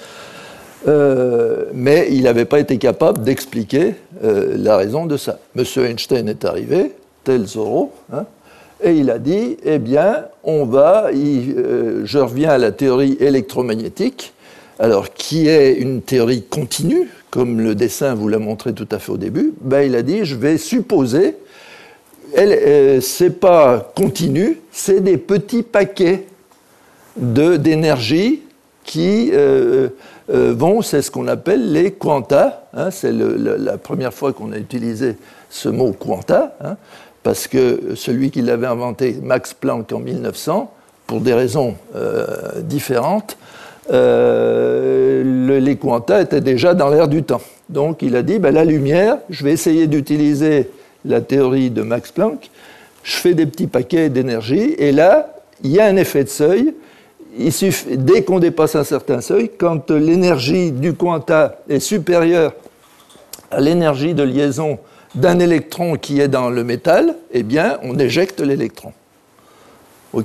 Euh, mais il n'avait pas été capable d'expliquer euh, la raison de ça. Monsieur Einstein est arrivé, tel Zorro, hein, et il a dit, eh bien, on va, il, euh, je reviens à la théorie électromagnétique, alors, qui est une théorie continue, comme le dessin vous l'a montré tout à fait au début, ben, il a dit, je vais supposer, elle, euh, c'est pas continu, c'est des petits paquets de, d'énergie qui euh, euh, vont, c'est ce qu'on appelle les quanta, hein, c'est le, le, la première fois qu'on a utilisé ce mot quanta, hein, parce que celui qui l'avait inventé, Max Planck, en mille neuf cents, pour des raisons euh, différentes, Euh, le, les quanta étaient déjà dans l'air du temps. Donc il a dit, ben, la lumière, je vais essayer d'utiliser la théorie de Max Planck, je fais des petits paquets d'énergie, et là, il y a un effet de seuil. Il suffit, dès qu'on dépasse un certain seuil, quand l'énergie du quanta est supérieure à l'énergie de liaison d'un électron qui est dans le métal, eh bien, on éjecte l'électron. OK ?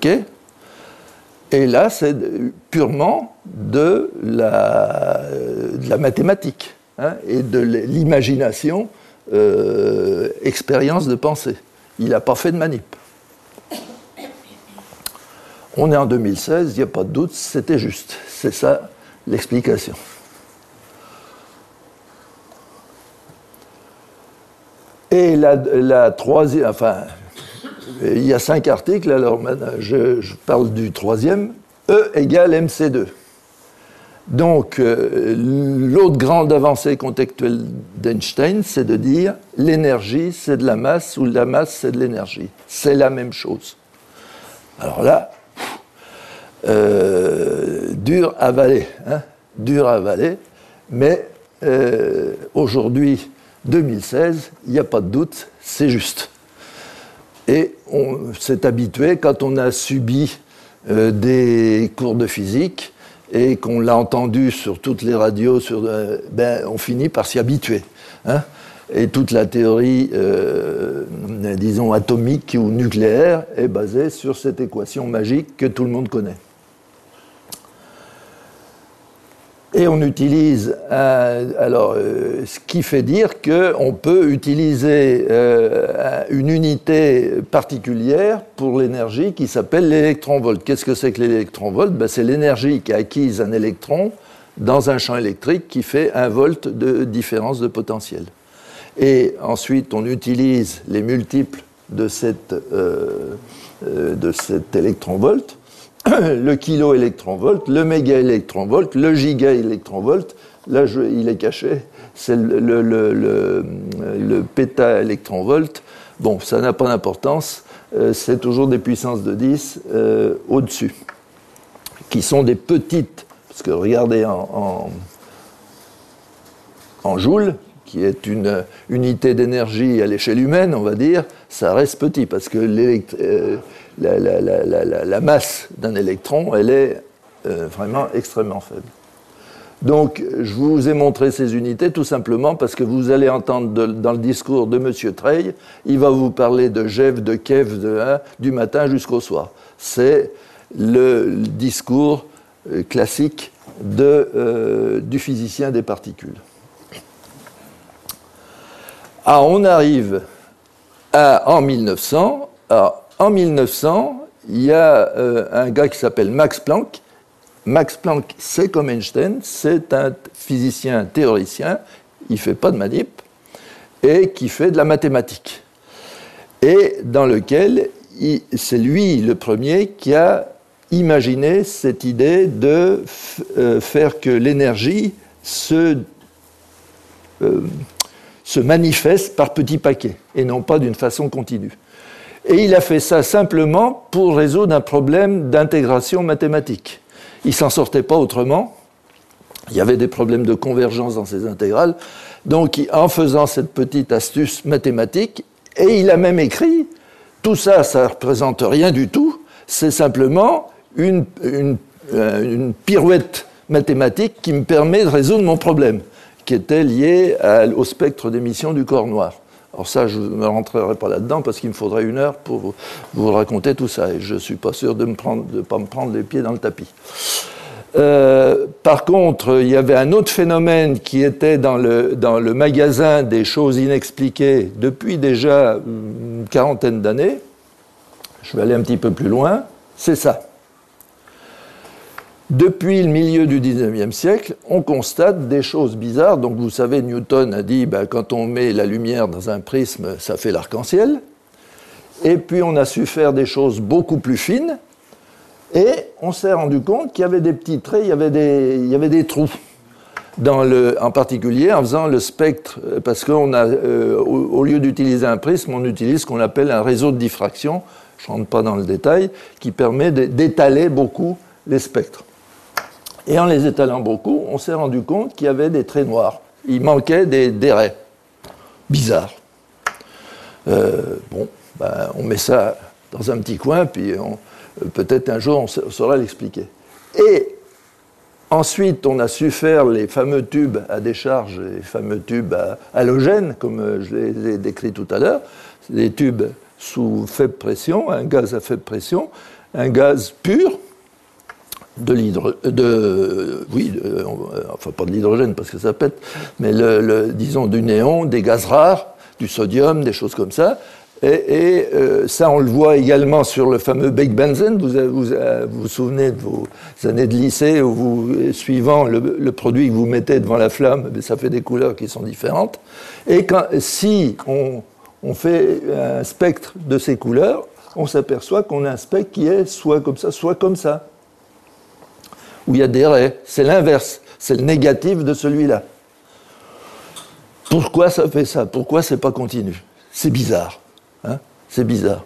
Et là, c'est purement de la, de la mathématique, hein, et de l'imagination, euh, expérience de pensée. Il n'a pas fait de manip. On est en deux mille seize, il n'y a pas de doute, c'était juste. C'est ça l'explication. Et la, la troisième, enfin, il y a cinq articles, alors je, je parle du troisième, E égale M C deux. Donc, euh, l'autre grande avancée contextuelle d'Einstein, c'est de dire l'énergie, c'est de la masse, ou la masse, c'est de l'énergie. C'est la même chose. Alors là, euh, dur à avaler, hein, dur à avaler, mais euh, aujourd'hui, deux mille seize, il n'y a pas de doute, c'est juste. Et on s'est habitué, quand on a subi euh, des cours de physique et qu'on l'a entendu sur toutes les radios, sur, euh, ben, on finit par s'y habituer. Hein, et toute la théorie, euh, disons, atomique ou nucléaire est basée sur cette équation magique que tout le monde connaît. Et on utilise, un, alors, euh, ce qui fait dire qu'on peut utiliser euh, une unité particulière pour l'énergie qui s'appelle l'électronvolt. Qu'est-ce que c'est que l'électronvolt ? Ben, c'est l'énergie qu'a acquise un électron dans un champ électrique qui fait un volt de différence de potentiel. Et ensuite, on utilise les multiples de, cette, euh, euh, de cet électronvolt, le kilo-électronvolt, le méga-électronvolt, le giga-électronvolt. Là, je, il est caché, c'est le, le, le, le, le péta-électronvolt. Bon, ça n'a pas d'importance, euh, c'est toujours des puissances de dix euh, au-dessus, qui sont des petites, parce que regardez en, en, en joules, qui est une unité d'énergie à l'échelle humaine, on va dire, ça reste petit, parce que euh, la, la, la, la, la masse d'un électron, elle est euh, vraiment extrêmement faible. Donc, je vous ai montré ces unités tout simplement parce que vous allez entendre de, dans le discours de M. Treille, il va vous parler de GeV, de KeV, de, hein, du matin jusqu'au soir. C'est le, le discours euh, classique de, euh, du physicien des particules. Ah, on arrive à, en mille neuf cents. Alors, en mille neuf cents, il y a euh, un gars qui s'appelle Max Planck. Max Planck, c'est comme Einstein, c'est un physicien théoricien, il ne fait pas de manip, et qui fait de la mathématique. Et dans lequel, il, c'est lui le premier qui a imaginé cette idée de f- euh, faire que l'énergie se, euh, se manifeste par petits paquets, et non pas d'une façon continue. Et il a fait ça simplement pour résoudre un problème d'intégration mathématique. Il ne s'en sortait pas autrement. Il y avait des problèmes de convergence dans ces intégrales. Donc, en faisant cette petite astuce mathématique, et il a même écrit, tout ça, ça ne représente rien du tout, c'est simplement une, une, une pirouette mathématique qui me permet de résoudre mon problème, qui était lié à, au spectre d'émission du corps noir. Alors ça, je ne rentrerai pas là-dedans parce qu'il me faudrait une heure pour vous, vous raconter tout ça. Et je ne suis pas sûr de ne pas me prendre les pieds dans le tapis. Euh, par contre, il y avait un autre phénomène qui était dans le, dans le magasin des choses inexpliquées depuis déjà une quarantaine d'années. Je vais aller un petit peu plus loin. C'est ça. Depuis le milieu du dix-neuvième siècle, on constate des choses bizarres. Donc, vous savez, Newton a dit ben, quand on met la lumière dans un prisme, ça fait l'arc-en-ciel. Et puis, on a su faire des choses beaucoup plus fines. Et on s'est rendu compte qu'il y avait des petits traits, il y avait des, il y avait des trous. Dans le, en particulier, en faisant le spectre, parce qu'on a, euh, au, au lieu d'utiliser un prisme, on utilise ce qu'on appelle un réseau de diffraction. Je ne rentre pas dans le détail, qui permet de, d'étaler beaucoup les spectres. Et en les étalant beaucoup, on s'est rendu compte qu'il y avait des traits noirs. Il manquait des, des raies. Bizarre. Euh, bon, ben, on met ça dans un petit coin, puis on, peut-être un jour on saura l'expliquer. Et ensuite, on a su faire les fameux tubes à décharge, les fameux tubes à halogènes, comme je les ai décrits tout à l'heure. C'est des tubes sous faible pression, un gaz à faible pression, un gaz pur, de l'hydrogène, de, oui, de, enfin pas de l'hydrogène parce que ça pète, mais le, le, disons du néon, des gaz rares, du sodium, des choses comme ça. Et, et euh, ça, on le voit également sur le fameux Bake Benzène. Vous vous, vous vous souvenez de vos années de lycée où, vous, suivant le, le produit que vous mettez devant la flamme, ça fait des couleurs qui sont différentes. Et quand, si on, on fait un spectre de ces couleurs, on s'aperçoit qu'on a un spectre qui est soit comme ça, soit comme ça. Où il y a des raies. C'est l'inverse. C'est le négatif de celui-là. Pourquoi ça fait ça? Pourquoi c'est pas continu? C'est bizarre. Hein? C'est bizarre.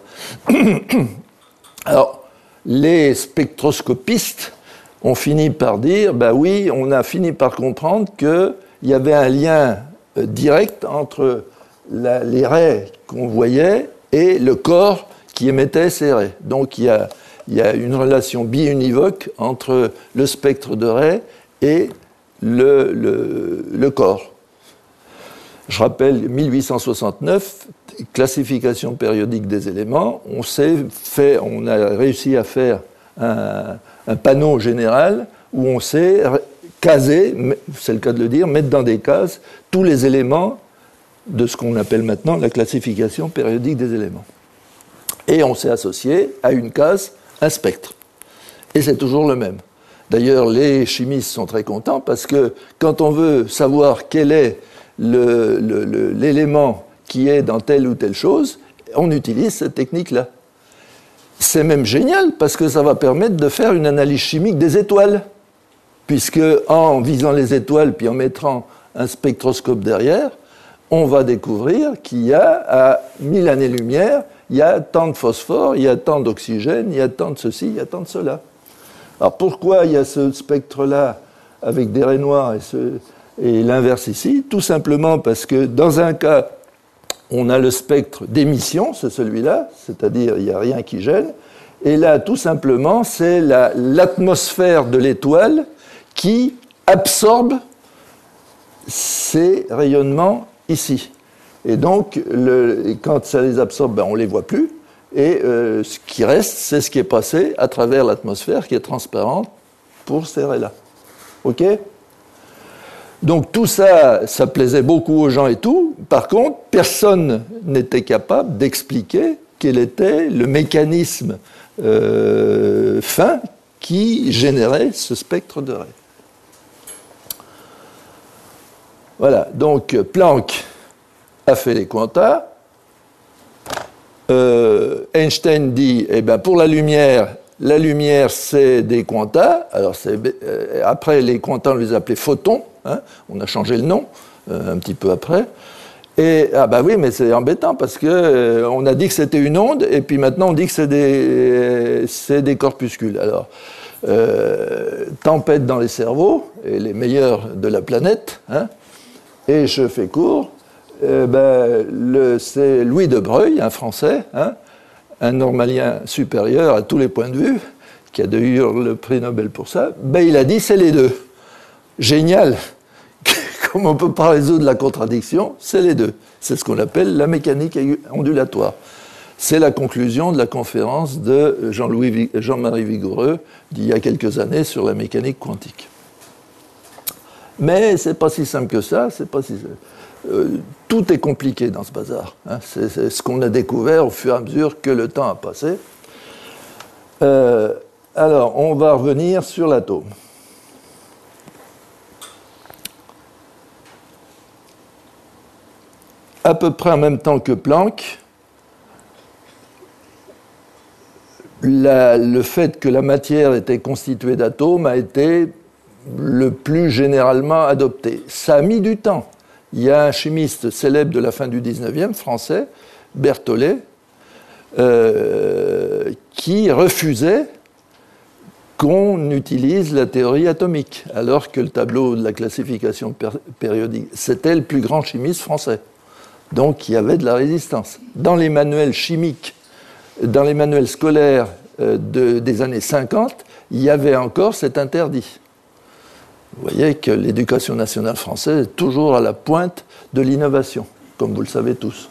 Alors, les spectroscopistes ont fini par dire, ben oui, on a fini par comprendre qu'il y avait un lien euh, direct entre la, les raies qu'on voyait et le corps qui émettait ces raies. Donc, il y a Il y a une relation biunivoque entre le spectre de raies et le, le, le corps. Je rappelle mille huit cent soixante-neuf, classification périodique des éléments. On, s'est fait, on a réussi à faire un, un panneau général où on sait caser, c'est le cas de le dire, mettre dans des cases tous les éléments de ce qu'on appelle maintenant la classification périodique des éléments. Et on s'est associé à une case un spectre. Et c'est toujours le même. D'ailleurs, les chimistes sont très contents parce que quand on veut savoir quel est le, le, le, l'élément qui est dans telle ou telle chose, on utilise cette technique-là. C'est même génial parce que ça va permettre de faire une analyse chimique des étoiles. Puisque en visant les étoiles puis en mettant un spectroscope derrière, on va découvrir qu'il y a à mille années-lumière il y a tant de phosphore, il y a tant d'oxygène, il y a tant de ceci, il y a tant de cela. Alors pourquoi il y a ce spectre-là avec des raies noires et ce, et l'inverse ici, tout simplement parce que dans un cas, on a le spectre d'émission, c'est celui-là, c'est-à-dire il n'y a rien qui gêne, et là, tout simplement, c'est la, l'atmosphère de l'étoile qui absorbe ces rayonnements ici. Et donc, le, quand ça les absorbe, ben, on ne les voit plus, et euh, ce qui reste, c'est ce qui est passé à travers l'atmosphère qui est transparente pour ces rays-là. OK ? Donc tout ça, ça plaisait beaucoup aux gens et tout. Par contre, personne n'était capable d'expliquer quel était le mécanisme euh, fin qui générait ce spectre de rays. Voilà, donc Planck a fait les quanta. Euh, Einstein dit, eh ben, pour la lumière, la lumière c'est des quanta. Alors c'est, euh, après les quanta, on les appelait photons. Hein, on a changé le nom euh, un petit peu après. Et ah bah oui, mais c'est embêtant parce que euh, on a dit que c'était une onde et puis maintenant on dit que c'est des, c'est des corpuscules. Alors euh, tempête dans les cerveaux et les meilleurs de la planète. Hein, et je fais court. Euh, ben, le, c'est Louis de Broglie, un Français, hein, un normalien supérieur à tous les points de vue, qui a d'ailleurs le prix Nobel pour ça. Ben, il a dit c'est les deux. Génial. Comme on ne peut pas résoudre la contradiction, c'est les deux. C'est ce qu'on appelle la mécanique ondulatoire. C'est la conclusion de la conférence de Jean-Louis, Jean-Marie Vigoureux d'il y a quelques années sur la mécanique quantique. Mais ce n'est pas si simple que ça. C'est pas si... euh, tout est compliqué dans ce bazar. Hein. C'est, c'est ce qu'on a découvert au fur et à mesure que le temps a passé. Euh, alors, on va revenir sur l'atome. À peu près en même temps que Planck, la, le fait que la matière était constituée d'atomes a été le plus généralement adopté. Ça a mis du temps. Il y a un chimiste célèbre de la fin du dix-neuvième, français, Berthollet, euh, qui refusait qu'on utilise la théorie atomique, alors que le tableau de la classification périodique, c'était le plus grand chimiste français. Donc, il y avait de la résistance. Dans les manuels chimiques, dans les manuels scolaires euh, de, des années cinquante, il y avait encore cet interdit. Vous voyez que l'éducation nationale française est toujours à la pointe de l'innovation, comme vous le savez tous.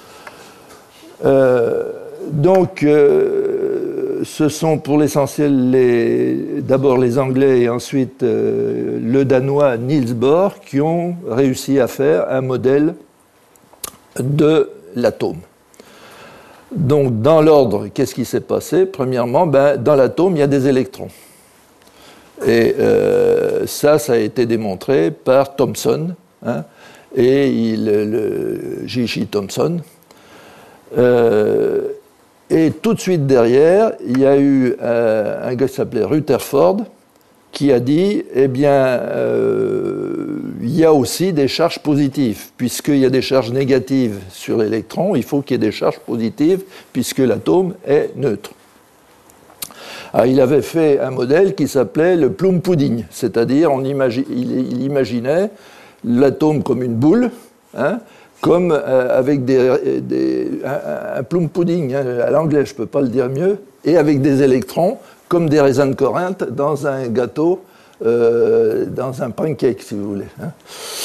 Euh, donc, euh, ce sont pour l'essentiel les, d'abord les Anglais et ensuite euh, le Danois Niels Bohr qui ont réussi à faire un modèle de l'atome. Donc, dans l'ordre, qu'est-ce qui s'est passé ? Premièrement, ben, dans l'atome, il y a des électrons. Et euh, ça, ça a été démontré par Thomson, hein, et il, le J J Thomson. Euh, et tout de suite derrière, il y a eu euh, un gars qui s'appelait Rutherford, qui a dit, eh bien, euh, il y a aussi des charges positives. Puisqu'il y a des charges négatives sur l'électron, il faut qu'il y ait des charges positives, puisque l'atome est neutre. Alors, il avait fait un modèle qui s'appelait le plum pudding, c'est-à-dire on imagi- il, il imaginait l'atome comme une boule, hein, comme euh, avec des, des, un, un plum pudding, hein, à l'anglais je ne peux pas le dire mieux, et avec des électrons, comme des raisins de Corinthe dans un gâteau, euh, dans un pancake, si vous voulez. Hein.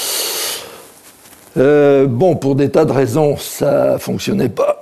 Euh, bon, pour des tas de raisons, ça ne fonctionnait pas.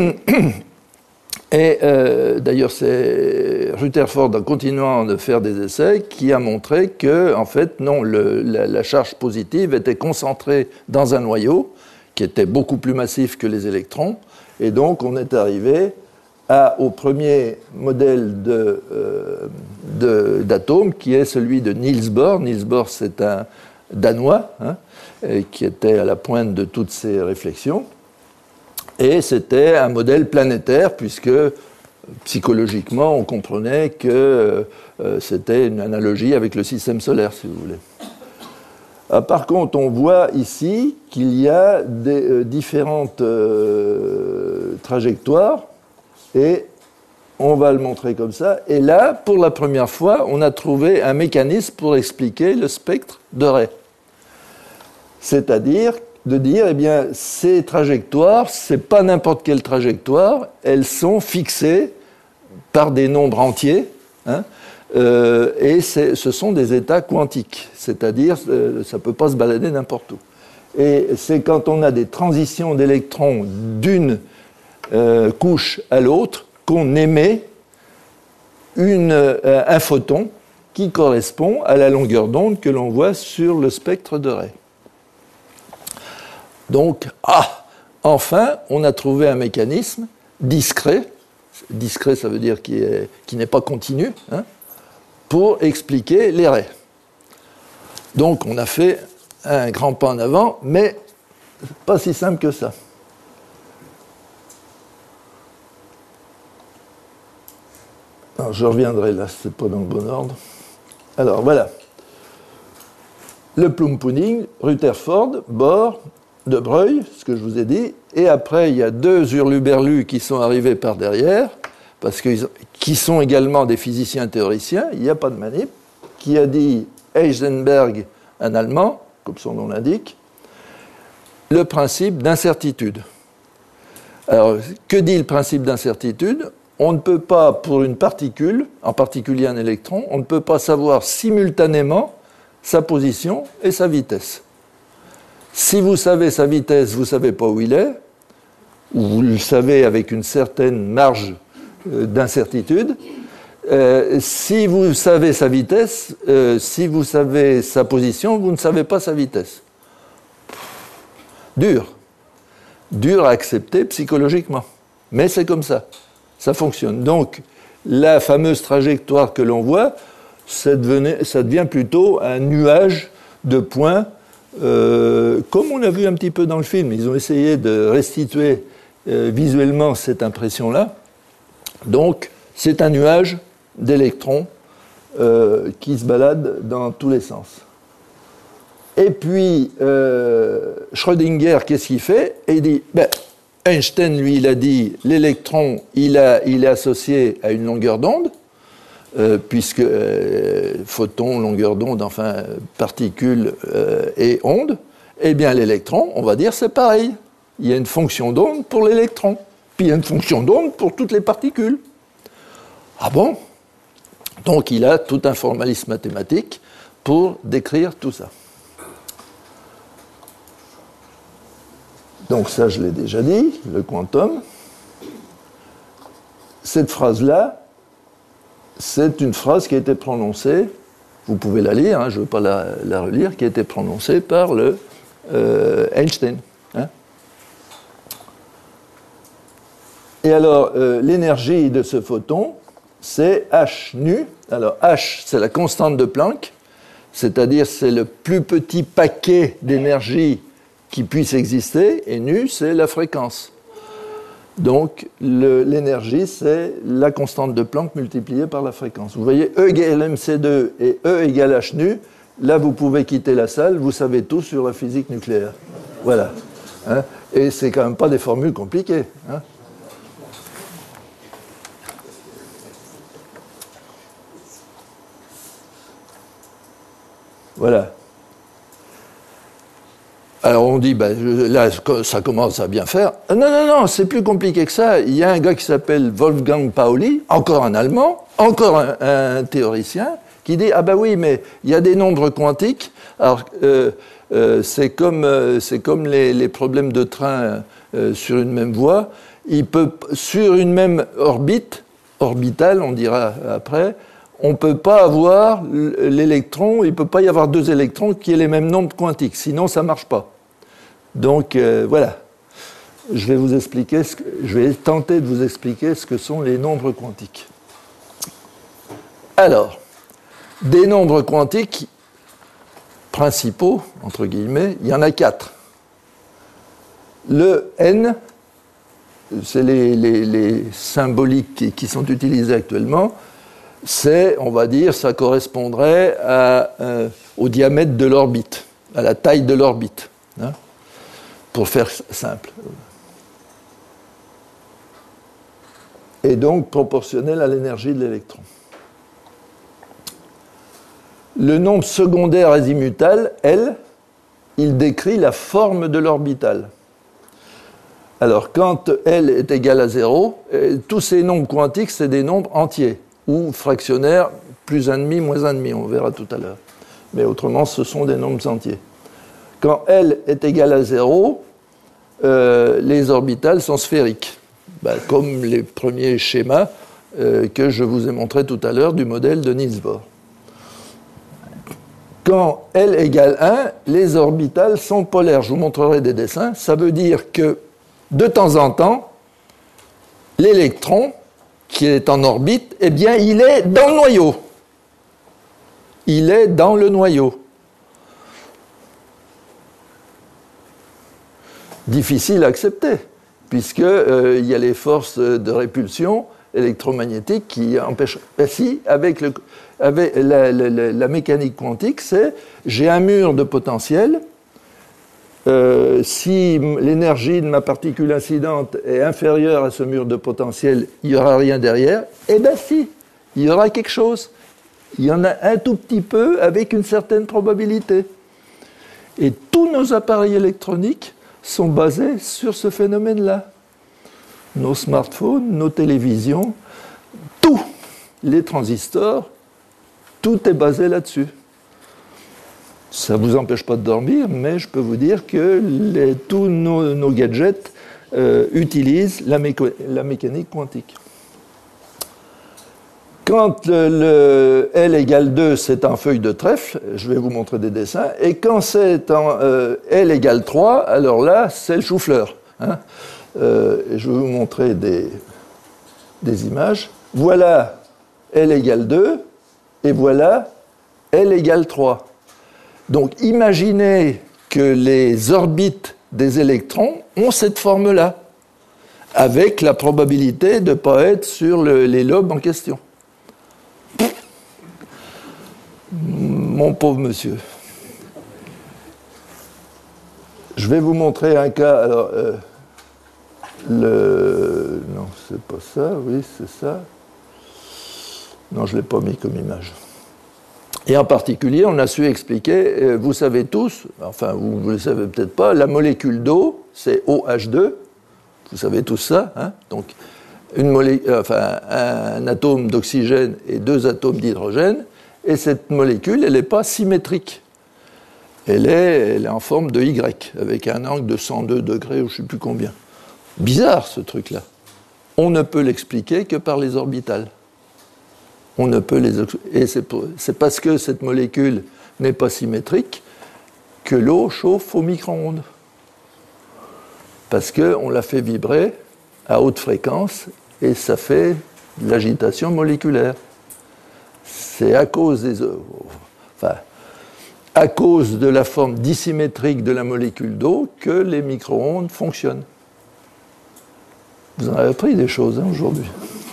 Et euh, d'ailleurs, c'est Rutherford, en continuant de faire des essais, qui a montré que, en fait, non, le, la, la charge positive était concentrée dans un noyau qui était beaucoup plus massif que les électrons, et donc on est arrivé à, au premier modèle de, euh, de, d'atome, qui est celui de Niels Bohr. Niels Bohr, c'est un Danois, hein, qui était à la pointe de toutes ces réflexions. Et c'était un modèle planétaire, puisque psychologiquement, on comprenait que euh, c'était une analogie avec le système solaire, si vous voulez. Ah, par contre, on voit ici qu'il y a des, euh, différentes euh, trajectoires, et on va le montrer comme ça. Et là, pour la première fois, on a trouvé un mécanisme pour expliquer le spectre de Ray. C'est-à-dire de dire, eh bien, ces trajectoires, ce n'est pas n'importe quelle trajectoire, elles sont fixées par des nombres entiers, hein, euh, et ce sont des états quantiques, c'est-à-dire euh, ça ne peut pas se balader n'importe où. Et c'est quand on a des transitions d'électrons d'une euh, couche à l'autre qu'on émet une, euh, un photon qui correspond à la longueur d'onde que l'on voit sur le spectre de Ray. Donc, ah, enfin, on a trouvé un mécanisme discret, discret ça veut dire qui est, qui n'est pas continu, hein, pour expliquer les rays. Donc, on a fait un grand pas en avant, mais pas si simple que ça. Alors, je reviendrai là, c'est pas dans le bon ordre. Alors, voilà. Le plum pudding, Rutherford, Bohr, De Broglie, ce que je vous ai dit, et après, il y a deux hurluberlus qui sont arrivés par derrière, parce qu'ils qui sont également des physiciens théoriciens, il n'y a pas de manip, qui a dit Heisenberg, un Allemand, comme son nom l'indique, le principe d'incertitude. Alors, que dit le principe d'incertitude ? On ne peut pas, pour une particule, en particulier un électron, on ne peut pas savoir simultanément sa position et sa vitesse. Si vous savez sa vitesse, vous ne savez pas où il est, ou vous le savez avec une certaine marge euh, d'incertitude. Euh, si vous savez sa vitesse, euh, si vous savez sa position, vous ne savez pas sa vitesse. Dur. Dur à accepter psychologiquement. Mais c'est comme ça. Ça fonctionne. Donc, la fameuse trajectoire que l'on voit, ça, devenait, ça devient plutôt un nuage de points, euh, comme on a vu un petit peu dans le film. Ils ont essayé de restituer euh, visuellement cette impression-là. Donc, c'est un nuage d'électrons euh, qui se baladent dans tous les sens. Et puis, euh, Schrödinger, qu'est-ce qu'il fait ? Il dit, ben, Einstein, lui, il a dit, l'électron, il, a, il est associé à une longueur d'onde, euh, puisque euh, photon, longueur d'onde, enfin, particules euh, et onde. Eh bien, l'électron, on va dire, c'est pareil. Il y a une fonction d'onde pour l'électron, puis il y a une fonction d'onde pour toutes les particules. Ah bon ? Donc, il a tout un formalisme mathématique pour décrire tout ça. Donc ça, je l'ai déjà dit, le quantum. Cette phrase-là, c'est une phrase qui a été prononcée, vous pouvez la lire, hein, je ne veux pas la, la relire, qui a été prononcée par le euh, Einstein. Hein. Et alors, euh, l'énergie de ce photon, c'est H nu. Alors, H, c'est la constante de Planck, c'est-à-dire c'est le plus petit paquet d'énergie qui puisse exister, et nu, c'est la fréquence. Donc, le, l'énergie, c'est la constante de Planck multipliée par la fréquence. Vous voyez, E égale M C deux et E égale H nu, là, vous pouvez quitter la salle, vous savez tout sur la physique nucléaire. Voilà. Hein, et c'est quand même pas des formules compliquées. Hein. Voilà. Alors on dit, ben, là, ça commence à bien faire. Non, non, non, c'est plus compliqué que ça. Il y a un gars qui s'appelle Wolfgang Pauli, encore un Allemand, encore un, un théoricien, qui dit, ah ben oui, mais il y a des nombres quantiques. Alors, euh, euh, c'est comme, euh, c'est comme les, les problèmes de train euh, sur une même voie. Il peut, sur une même orbite, orbitale, on dira après, on ne peut pas avoir l'électron, il ne peut pas y avoir deux électrons qui aient les mêmes nombres quantiques, sinon ça ne marche pas. Donc euh, voilà, je vais vous expliquer, ce que, je vais tenter de vous expliquer ce que sont les nombres quantiques. Alors, des nombres quantiques principaux, entre guillemets, il y en a quatre. Le n, c'est les, les, les symboliques qui, qui sont utilisés actuellement, c'est, on va dire, ça correspondrait à, euh, au diamètre de l'orbite, à la taille de l'orbite, hein, pour faire simple. Et donc proportionnel à l'énergie de l'électron. Le nombre secondaire azimutal, L, il décrit la forme de l'orbital. Alors, quand L est égal à zéro, tous ces nombres quantiques, c'est des nombres entiers, ou fractionnaires, plus un demi, moins un demi, on verra tout à l'heure. Mais autrement, ce sont des nombres entiers. Quand L est égal à zéro, euh, les orbitales sont sphériques, ben, comme les premiers schémas euh, que je vous ai montrés tout à l'heure du modèle de Niels Bohr. Quand L égale un, les orbitales sont polaires. Je vous montrerai des dessins. Ça veut dire que, de temps en temps, l'électron, qui est en orbite, eh bien, il est dans le noyau. Il est dans le noyau. Difficile à accepter, puisqu'il euh, y a les forces de répulsion électromagnétique qui empêchent... Ben si, avec, le, avec la, la, la, la mécanique quantique, c'est j'ai un mur de potentiel. Euh, si l'énergie de ma particule incidente est inférieure à ce mur de potentiel, il n'y aura rien derrière. Eh bien si, il y aura quelque chose. Il y en a un tout petit peu avec une certaine probabilité. Et tous nos appareils électroniques sont basés sur ce phénomène-là. Nos smartphones, nos télévisions, tous les transistors, tout est basé là-dessus. Ça ne vous empêche pas de dormir, mais je peux vous dire que les, tous nos, nos gadgets euh, utilisent la, méco- la mécanique quantique. Quand le, le L égale deux, c'est en feuille de trèfle, je vais vous montrer des dessins, et quand c'est en euh, L égale trois, alors là, c'est le chou-fleur. Hein. Euh, je vais vous montrer des, des images. Voilà L égale deux, et voilà L égale trois. Donc, imaginez que les orbites des électrons ont cette forme-là, avec la probabilité de ne pas être sur le, les lobes en question. Mon pauvre monsieur. Je vais vous montrer un cas. Alors, euh, le... Non, c'est pas ça, oui, c'est ça. Non, je ne l'ai pas mis comme image. Et en particulier, on a su expliquer, vous savez tous, enfin, vous ne le savez peut-être pas, la molécule d'eau, c'est O H deux. Vous savez tous ça, hein? Donc, une molé... enfin, un atome d'oxygène et deux atomes d'hydrogène. Et cette molécule, elle n'est pas symétrique. Elle est, elle est en forme de Y, avec un angle de cent deux degrés ou je ne sais plus combien. Bizarre, ce truc-là. On ne peut l'expliquer que par les orbitales. On ne peut les... Et c'est, pour... c'est parce que cette molécule n'est pas symétrique que l'eau chauffe au micro-ondes. Parce qu'on la fait vibrer à haute fréquence et ça fait de l'agitation moléculaire. C'est à cause des, enfin, à cause de la forme dissymétrique de la molécule d'eau que les micro-ondes fonctionnent. Vous en avez appris des choses hein, aujourd'hui.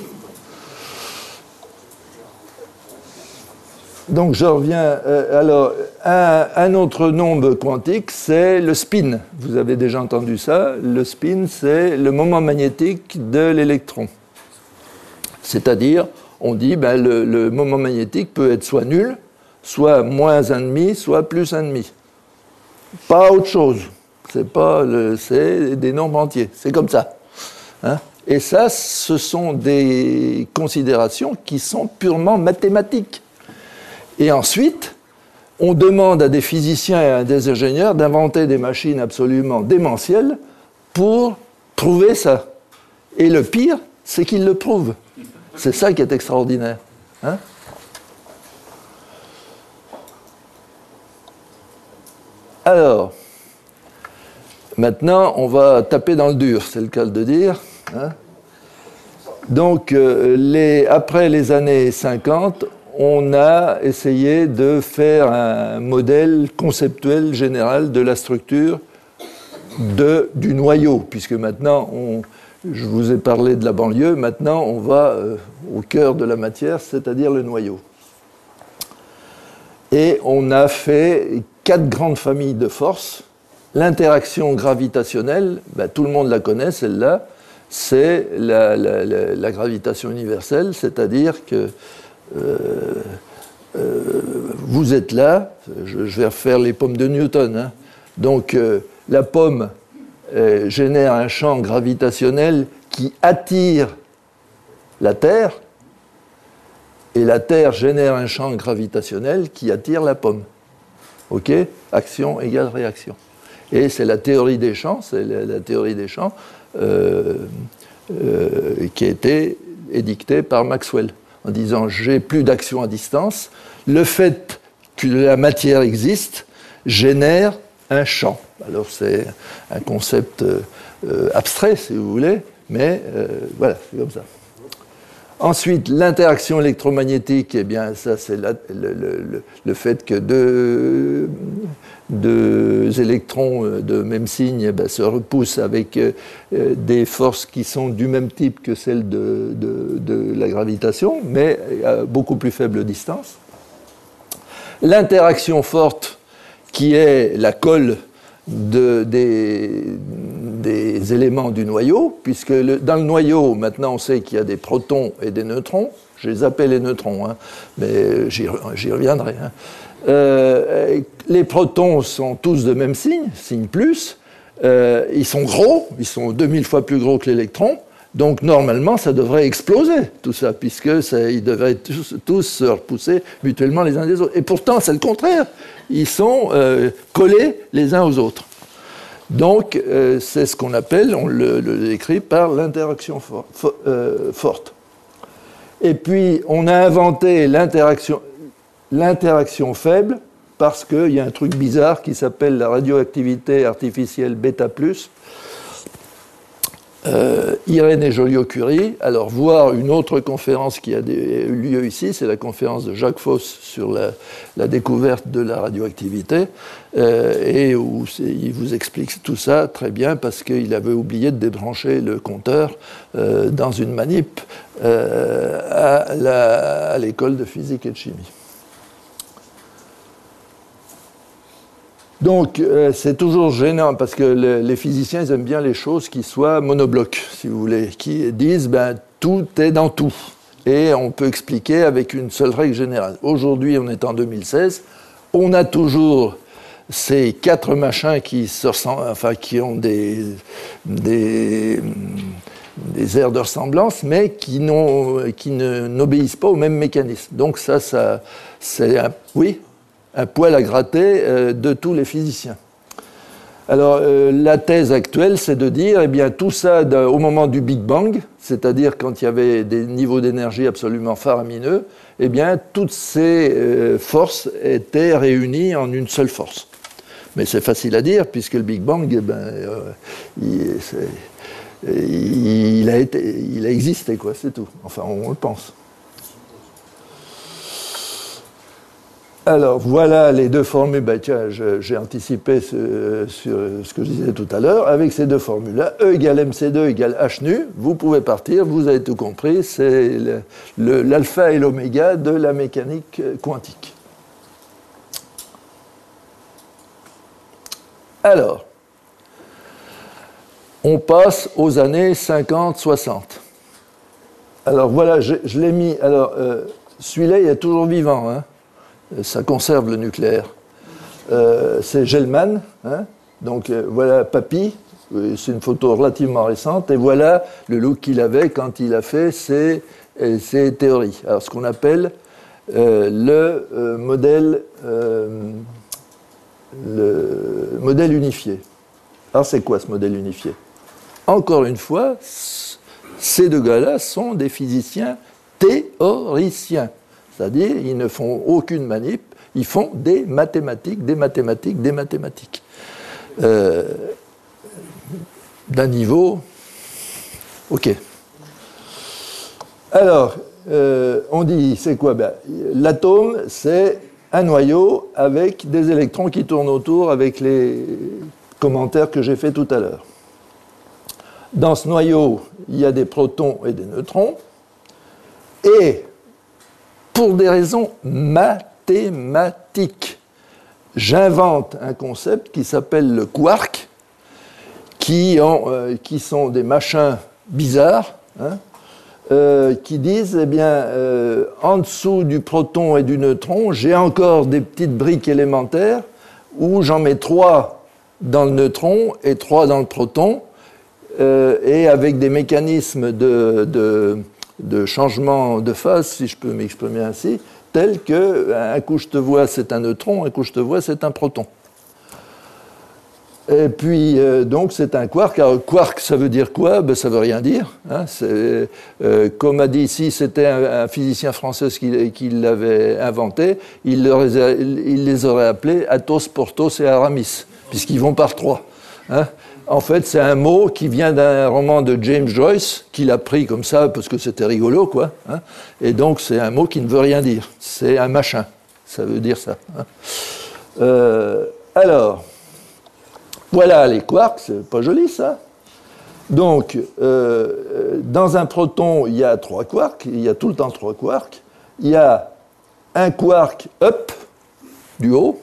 Donc je reviens. Euh, alors, un, un autre nombre quantique, c'est le spin. Vous avez déjà entendu ça. Le spin, c'est le moment magnétique de l'électron. C'est-à-dire, on dit ben, le, le moment magnétique peut être soit nul, soit moins un demi, soit plus un demi. Pas autre chose. C'est pas le, c'est des nombres entiers. C'est comme ça. Hein? Et ça, ce sont des considérations qui sont purement mathématiques. Et ensuite, on demande à des physiciens et à des ingénieurs d'inventer des machines absolument démentielles pour prouver ça. Et le pire, c'est qu'ils le prouvent. C'est ça qui est extraordinaire. Hein? Alors, maintenant, on va taper dans le dur, c'est le cas de dire. Hein? Donc, euh, les, après les années cinquante, on a essayé de faire un modèle conceptuel général de la structure de, du noyau, puisque maintenant, on, je vous ai parlé de la banlieue, maintenant on va euh, au cœur de la matière, c'est-à-dire le noyau. Et on a fait quatre grandes familles de forces. L'interaction gravitationnelle, ben, tout le monde la connaît, celle-là, c'est la, la, la, la gravitation universelle, c'est-à-dire que euh, euh, vous êtes là, je, je vais refaire les pommes de Newton, hein. Donc, euh, la pomme euh, génère un champ gravitationnel qui attire la Terre, et la Terre génère un champ gravitationnel qui attire la pomme. OK ? Action égale réaction. Et c'est la théorie des champs, c'est la, la théorie des champs euh, euh, qui a été édictée par Maxwell, en disant j'ai plus d'action à distance, le fait que la matière existe génère un champ. Alors c'est un concept euh, abstrait, si vous voulez, mais euh, voilà, c'est comme ça. Ensuite, l'interaction électromagnétique, eh bien, ça, c'est la, le, le, le fait que deux, deux électrons de même signe eh bien, se repoussent avec euh, des forces qui sont du même type que celles de, de, de la gravitation, mais à beaucoup plus faible distance. L'interaction forte, qui est la colle de, des, des éléments du noyau, puisque le, dans le noyau, maintenant on sait qu'il y a des protons et des neutrons, je les appelle les neutrons, hein, mais j'y, j'y reviendrai. Hein. Euh, les protons sont tous de même signe, signe plus, euh, ils sont gros, ils sont deux mille fois plus gros que l'électron, donc normalement ça devrait exploser tout ça, puisque ça, ils devraient tous, tous se repousser mutuellement les uns des autres. Et pourtant c'est le contraire, ils sont euh, collés les uns aux autres. Donc euh, c'est ce qu'on appelle, on le, le décrit par l'interaction for, for, euh, forte. Et puis on a inventé l'interaction, l'interaction faible, parce qu'il y a un truc bizarre qui s'appelle la radioactivité artificielle bêta plus. Euh, Irène et Joliot-Curie, alors voir une autre conférence qui a eu lieu ici, c'est la conférence de Jacques Foss sur la, la découverte de la radioactivité, euh, et où il vous explique tout ça très bien parce qu'il avait oublié de débrancher le compteur euh, dans une manip euh, à, la, à l'école de physique et de chimie. Donc, euh, c'est toujours gênant parce que le, les physiciens ils aiment bien les choses qui soient monoblocs, si vous voulez, qui disent ben, tout est dans tout. Et on peut expliquer avec une seule règle générale. Aujourd'hui, on est en deux mille seize, on a toujours ces quatre machins qui, se ressemblent, enfin, qui ont des, des, des aires de ressemblance, mais qui, n'ont, qui ne, n'obéissent pas au même mécanisme. Donc, ça, ça c'est un. Oui ? Un poil à gratter euh, de tous les physiciens. Alors, euh, la thèse actuelle, c'est de dire, eh bien, tout ça de, au moment du Big Bang, c'est-à-dire quand il y avait des niveaux d'énergie absolument faramineux, eh bien, toutes ces euh, forces étaient réunies en une seule force. Mais c'est facile à dire, puisque le Big Bang, eh ben, euh, il, il, a été, il a existé, quoi, c'est tout. Enfin, on, on le pense. Alors, voilà les deux formules. Ben, tiens, je, j'ai anticipé ce, sur ce que je disais tout à l'heure. Avec ces deux formules-là, E égale M C deux égale H nu, vous pouvez partir, vous avez tout compris, c'est le, le, l'alpha et l'oméga de la mécanique quantique. Alors, on passe aux années cinquante soixante. Alors, voilà, je, je l'ai mis. Alors, euh, celui-là, il est toujours vivant, hein. Ça conserve le nucléaire. Euh, c'est Gell-Mann, hein, donc euh, voilà Papy, c'est une photo relativement récente, et voilà le look qu'il avait quand il a fait ses, ses théories. Alors ce qu'on appelle euh, le, euh, modèle, euh, le modèle unifié. Alors c'est quoi ce modèle unifié ? Encore une fois, ces deux gars-là sont des physiciens théoriciens. C'est-à-dire, ils ne font aucune manip, ils font des mathématiques, des mathématiques, des mathématiques. Euh, d'un niveau... OK. Alors, euh, on dit, c'est quoi ? Ben, l'atome, c'est un noyau avec des électrons qui tournent autour avec les commentaires que j'ai faits tout à l'heure. Dans ce noyau, il y a des protons et des neutrons, et pour des raisons mathématiques, j'invente un concept qui s'appelle le quark, qui, ont, euh, qui sont des machins bizarres, hein, euh, qui disent, eh bien, euh, en dessous du proton et du neutron, j'ai encore des petites briques élémentaires où j'en mets trois dans le neutron et trois dans le proton, euh, et avec des mécanismes de, de, de changement de phase, si je peux m'exprimer ainsi, tels qu'un coup je te vois c'est un neutron, un coup je te vois c'est un proton. Et puis, euh, donc, c'est un quark. Alors, quark, ça veut dire quoi? Ben, ça veut rien dire. Hein. C'est, euh, comme a dit ici, c'était un, un physicien français qui, qui l'avait inventé. Il, leur, il les aurait appelés Athos, Porthos et Aramis, puisqu'ils vont par trois. Hein. En fait, c'est un mot qui vient d'un roman de James Joyce, qu'il a pris comme ça parce que c'était rigolo, quoi. Hein. Et donc, c'est un mot qui ne veut rien dire. C'est un machin. Ça veut dire ça. Hein. Euh, alors... Voilà les quarks, c'est pas joli ça. Donc, euh, dans un proton, il y a trois quarks, il y a tout le temps trois quarks. Il y a un quark up, du haut,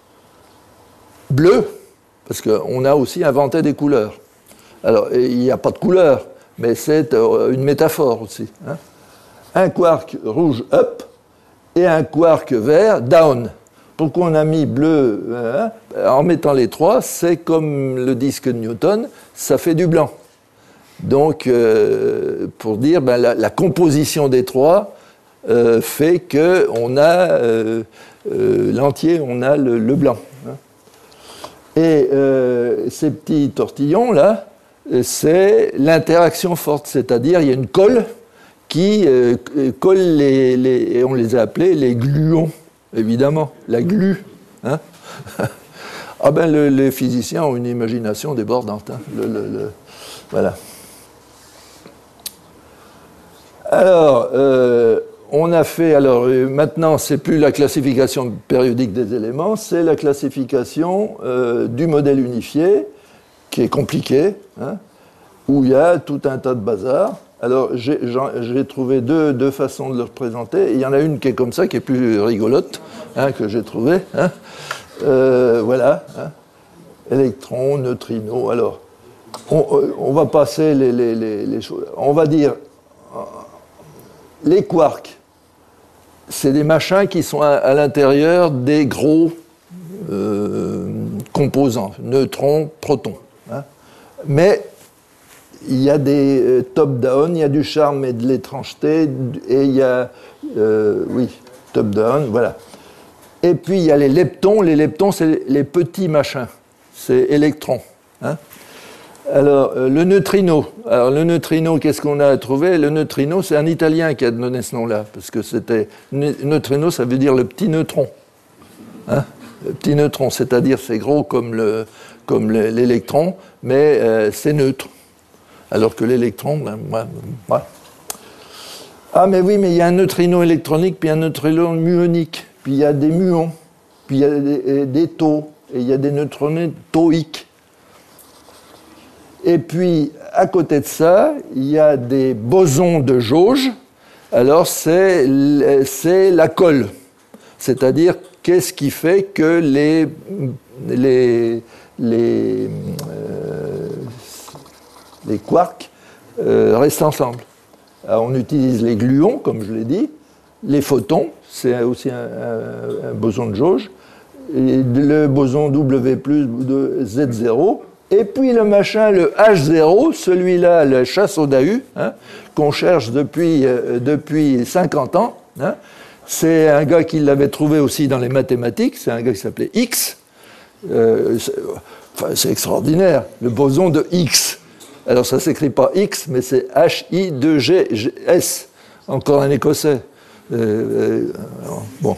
bleu, parce qu'on a aussi inventé des couleurs. Alors, il n'y a pas de couleur, mais c'est une métaphore aussi. Hein. Un quark rouge up et un quark vert down. Pourquoi on a mis bleu hein, en mettant les trois, c'est comme le disque de Newton, ça fait du blanc. Donc, euh, pour dire, ben, la, la composition des trois euh, fait qu'on a euh, euh, l'entier, on a le, le blanc. Hein. Et euh, ces petits tortillons-là, c'est l'interaction forte, c'est-à-dire il y a une colle qui euh, colle les, les... et on les a appelés les gluons. Évidemment, la glu. Hein. Ah ben, le, les physiciens ont une imagination débordante. Hein. Le, le, le, voilà. Alors, euh, on a fait. Alors, maintenant, c'est plus la classification périodique des éléments, c'est la classification euh, du modèle unifié, qui est compliqué, hein, où il y a tout un tas de bazar. Alors, j'ai, j'ai trouvé deux, deux façons de le représenter. Il y en a une qui est comme ça, qui est plus rigolote, hein, que j'ai trouvée. Hein. Euh, voilà. Hein. Électrons, neutrinos. Alors, on, on va passer les, les, les, les choses. On va dire, les quarks, c'est des machins qui sont à, à l'intérieur des gros euh, composants, neutrons, protons. Hein. Mais il y a des euh, top-down, il y a du charme et de l'étrangeté, et il y a, euh, oui, top-down, voilà. Et puis il y a les leptons. Les leptons, c'est les petits machins, c'est électrons. Hein. Alors, euh, le neutrino. Alors, le neutrino, qu'est-ce qu'on a trouvé? Le neutrino, c'est un Italien qui a donné ce nom-là, parce que c'était. Neutrino, ça veut dire le petit neutron. Hein. Le petit neutron, c'est-à-dire c'est gros comme, le, comme l'électron, mais euh, c'est neutre. Alors que l'électron, ben, ouais, ouais. Ah, mais oui, mais il y a un neutrino électronique, puis un neutrino muonique, puis il y a des muons, puis il y a des, des taux, et il y a des neutrons tauiques. Et puis, à côté de ça, il y a des bosons de jauge. Alors, c'est, c'est la colle. C'est-à-dire, qu'est-ce qui fait que les, les, les, euh, les quarks euh, restent ensemble. Alors, on utilise les gluons, comme je l'ai dit. Les photons, c'est aussi un, un, un boson de jauge. Et le boson W plus de Z zéro. Et puis le machin, le H zéro, celui-là, le Chasseau-Dahu, hein, qu'on cherche depuis, euh, depuis cinquante ans. Hein. C'est un gars qui l'avait trouvé aussi dans les mathématiques. C'est un gars qui s'appelait X. Euh, c'est, enfin, c'est extraordinaire, le boson de X. Alors ça ne s'écrit pas X, mais c'est H I deux G S. Encore un Écossais. Euh, euh, bon.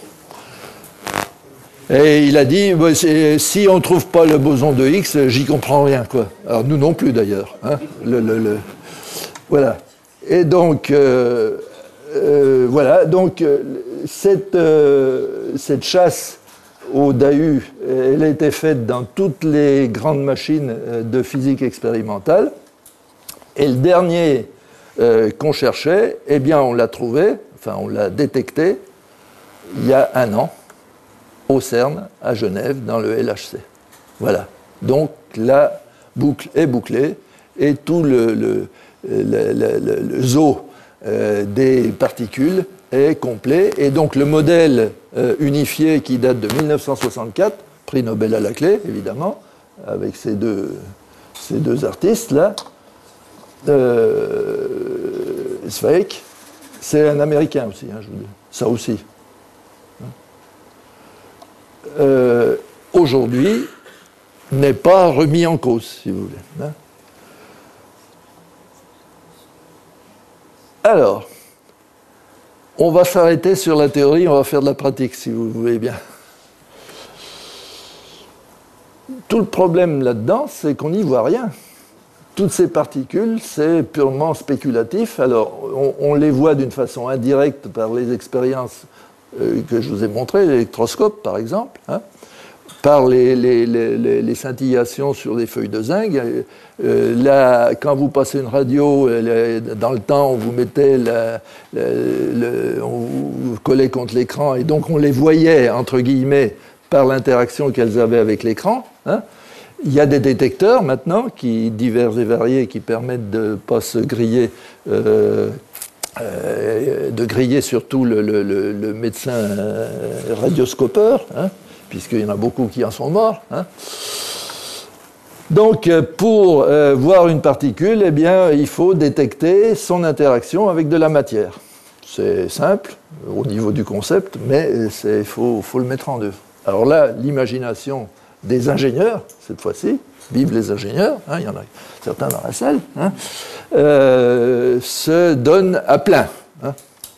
Et il a dit, bah, si on ne trouve pas le boson de X, j'y comprends rien, quoi. Alors nous non plus d'ailleurs. Hein. Le, le, le... Voilà. Et donc, euh, euh, voilà. Donc euh, cette, euh, cette chasse au Dahu, elle a été faite dans toutes les grandes machines de physique expérimentale. Et le dernier euh, qu'on cherchait, eh bien, on l'a trouvé, enfin, on l'a détecté il y a un an. Au CERN, à Genève, dans le L H C. Voilà. Donc, la boucle est bouclée et tout le, le, le, le, le zoo euh, des particules est complet. Et donc, le modèle euh, unifié qui date de mille neuf cent soixante-quatre, prix Nobel à la clé, évidemment, avec ces deux, ces deux artistes-là. Euh, Zweig, c'est un Américain aussi, hein, je vous dis. Ça aussi. Euh, aujourd'hui, n'est pas remis en cause, si vous voulez. Hein. Alors, on va s'arrêter sur la théorie, on va faire de la pratique, si vous voulez bien. Tout le problème là-dedans, c'est qu'on n'y voit rien. Toutes ces particules, c'est purement spéculatif. Alors, on, on les voit d'une façon indirecte par les expériences euh, que je vous ai montrées, l'électroscope, par exemple, hein, par les, les, les, les scintillations sur des feuilles de zinc. Euh, là, quand vous passez une radio, dans le temps, on vous mettait, la, la, le, on vous collait contre l'écran, et donc on les voyait, entre guillemets, par l'interaction qu'elles avaient avec l'écran. Hein. Il y a des détecteurs maintenant, qui, divers et variés, qui permettent de ne pas se griller, euh, euh, de griller surtout le, le, le, le médecin euh, radioscopeur, hein, puisqu'il y en a beaucoup qui en sont morts. Hein. Donc, pour euh, voir une particule, eh bien, il faut détecter son interaction avec de la matière. C'est simple au niveau du concept, mais il faut, faut le mettre en œuvre. Alors là, l'imagination des ingénieurs, cette fois-ci, vive les ingénieurs, hein, il y en a certains dans la salle, hein, euh, se donne à plein. Hein.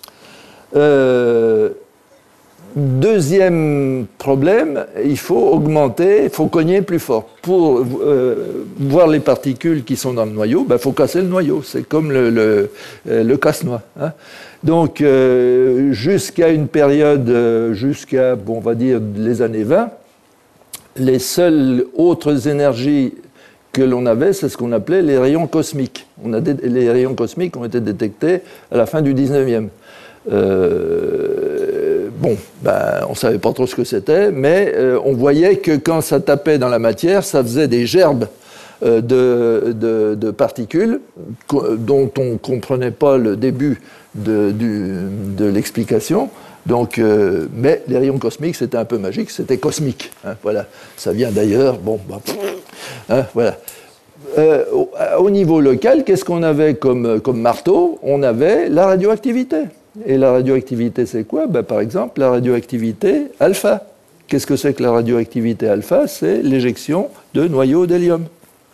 Euh, Deuxième problème, il faut augmenter, il faut cogner plus fort. Pour euh, voir les particules qui sont dans le noyau, il ben, faut casser le noyau. C'est comme le, le, le casse-noix. Hein. Donc, euh, jusqu'à une période, euh, jusqu'à, bon, on va dire, les années vingt, les seules autres énergies que l'on avait, c'est ce qu'on appelait les rayons cosmiques. On a des, les rayons cosmiques ont été détectés à la fin du dix-neuvième. Euh, bon, ben, on ne savait pas trop ce que c'était, mais euh, on voyait que quand ça tapait dans la matière, ça faisait des gerbes euh, de, de, de particules dont on ne comprenait pas le début de, du, de l'explication. Donc, euh, mais les rayons cosmiques, c'était un peu magique, c'était cosmique. Hein, voilà, ça vient d'ailleurs. Bon, ben, hein, voilà. Euh, au, au niveau local, qu'est-ce qu'on avait comme, comme marteau? On avait la radioactivité. Et la radioactivité, c'est quoi? Ben, par exemple, la radioactivité alpha. Qu'est-ce que c'est que la radioactivité alpha? C'est l'éjection de noyaux d'hélium.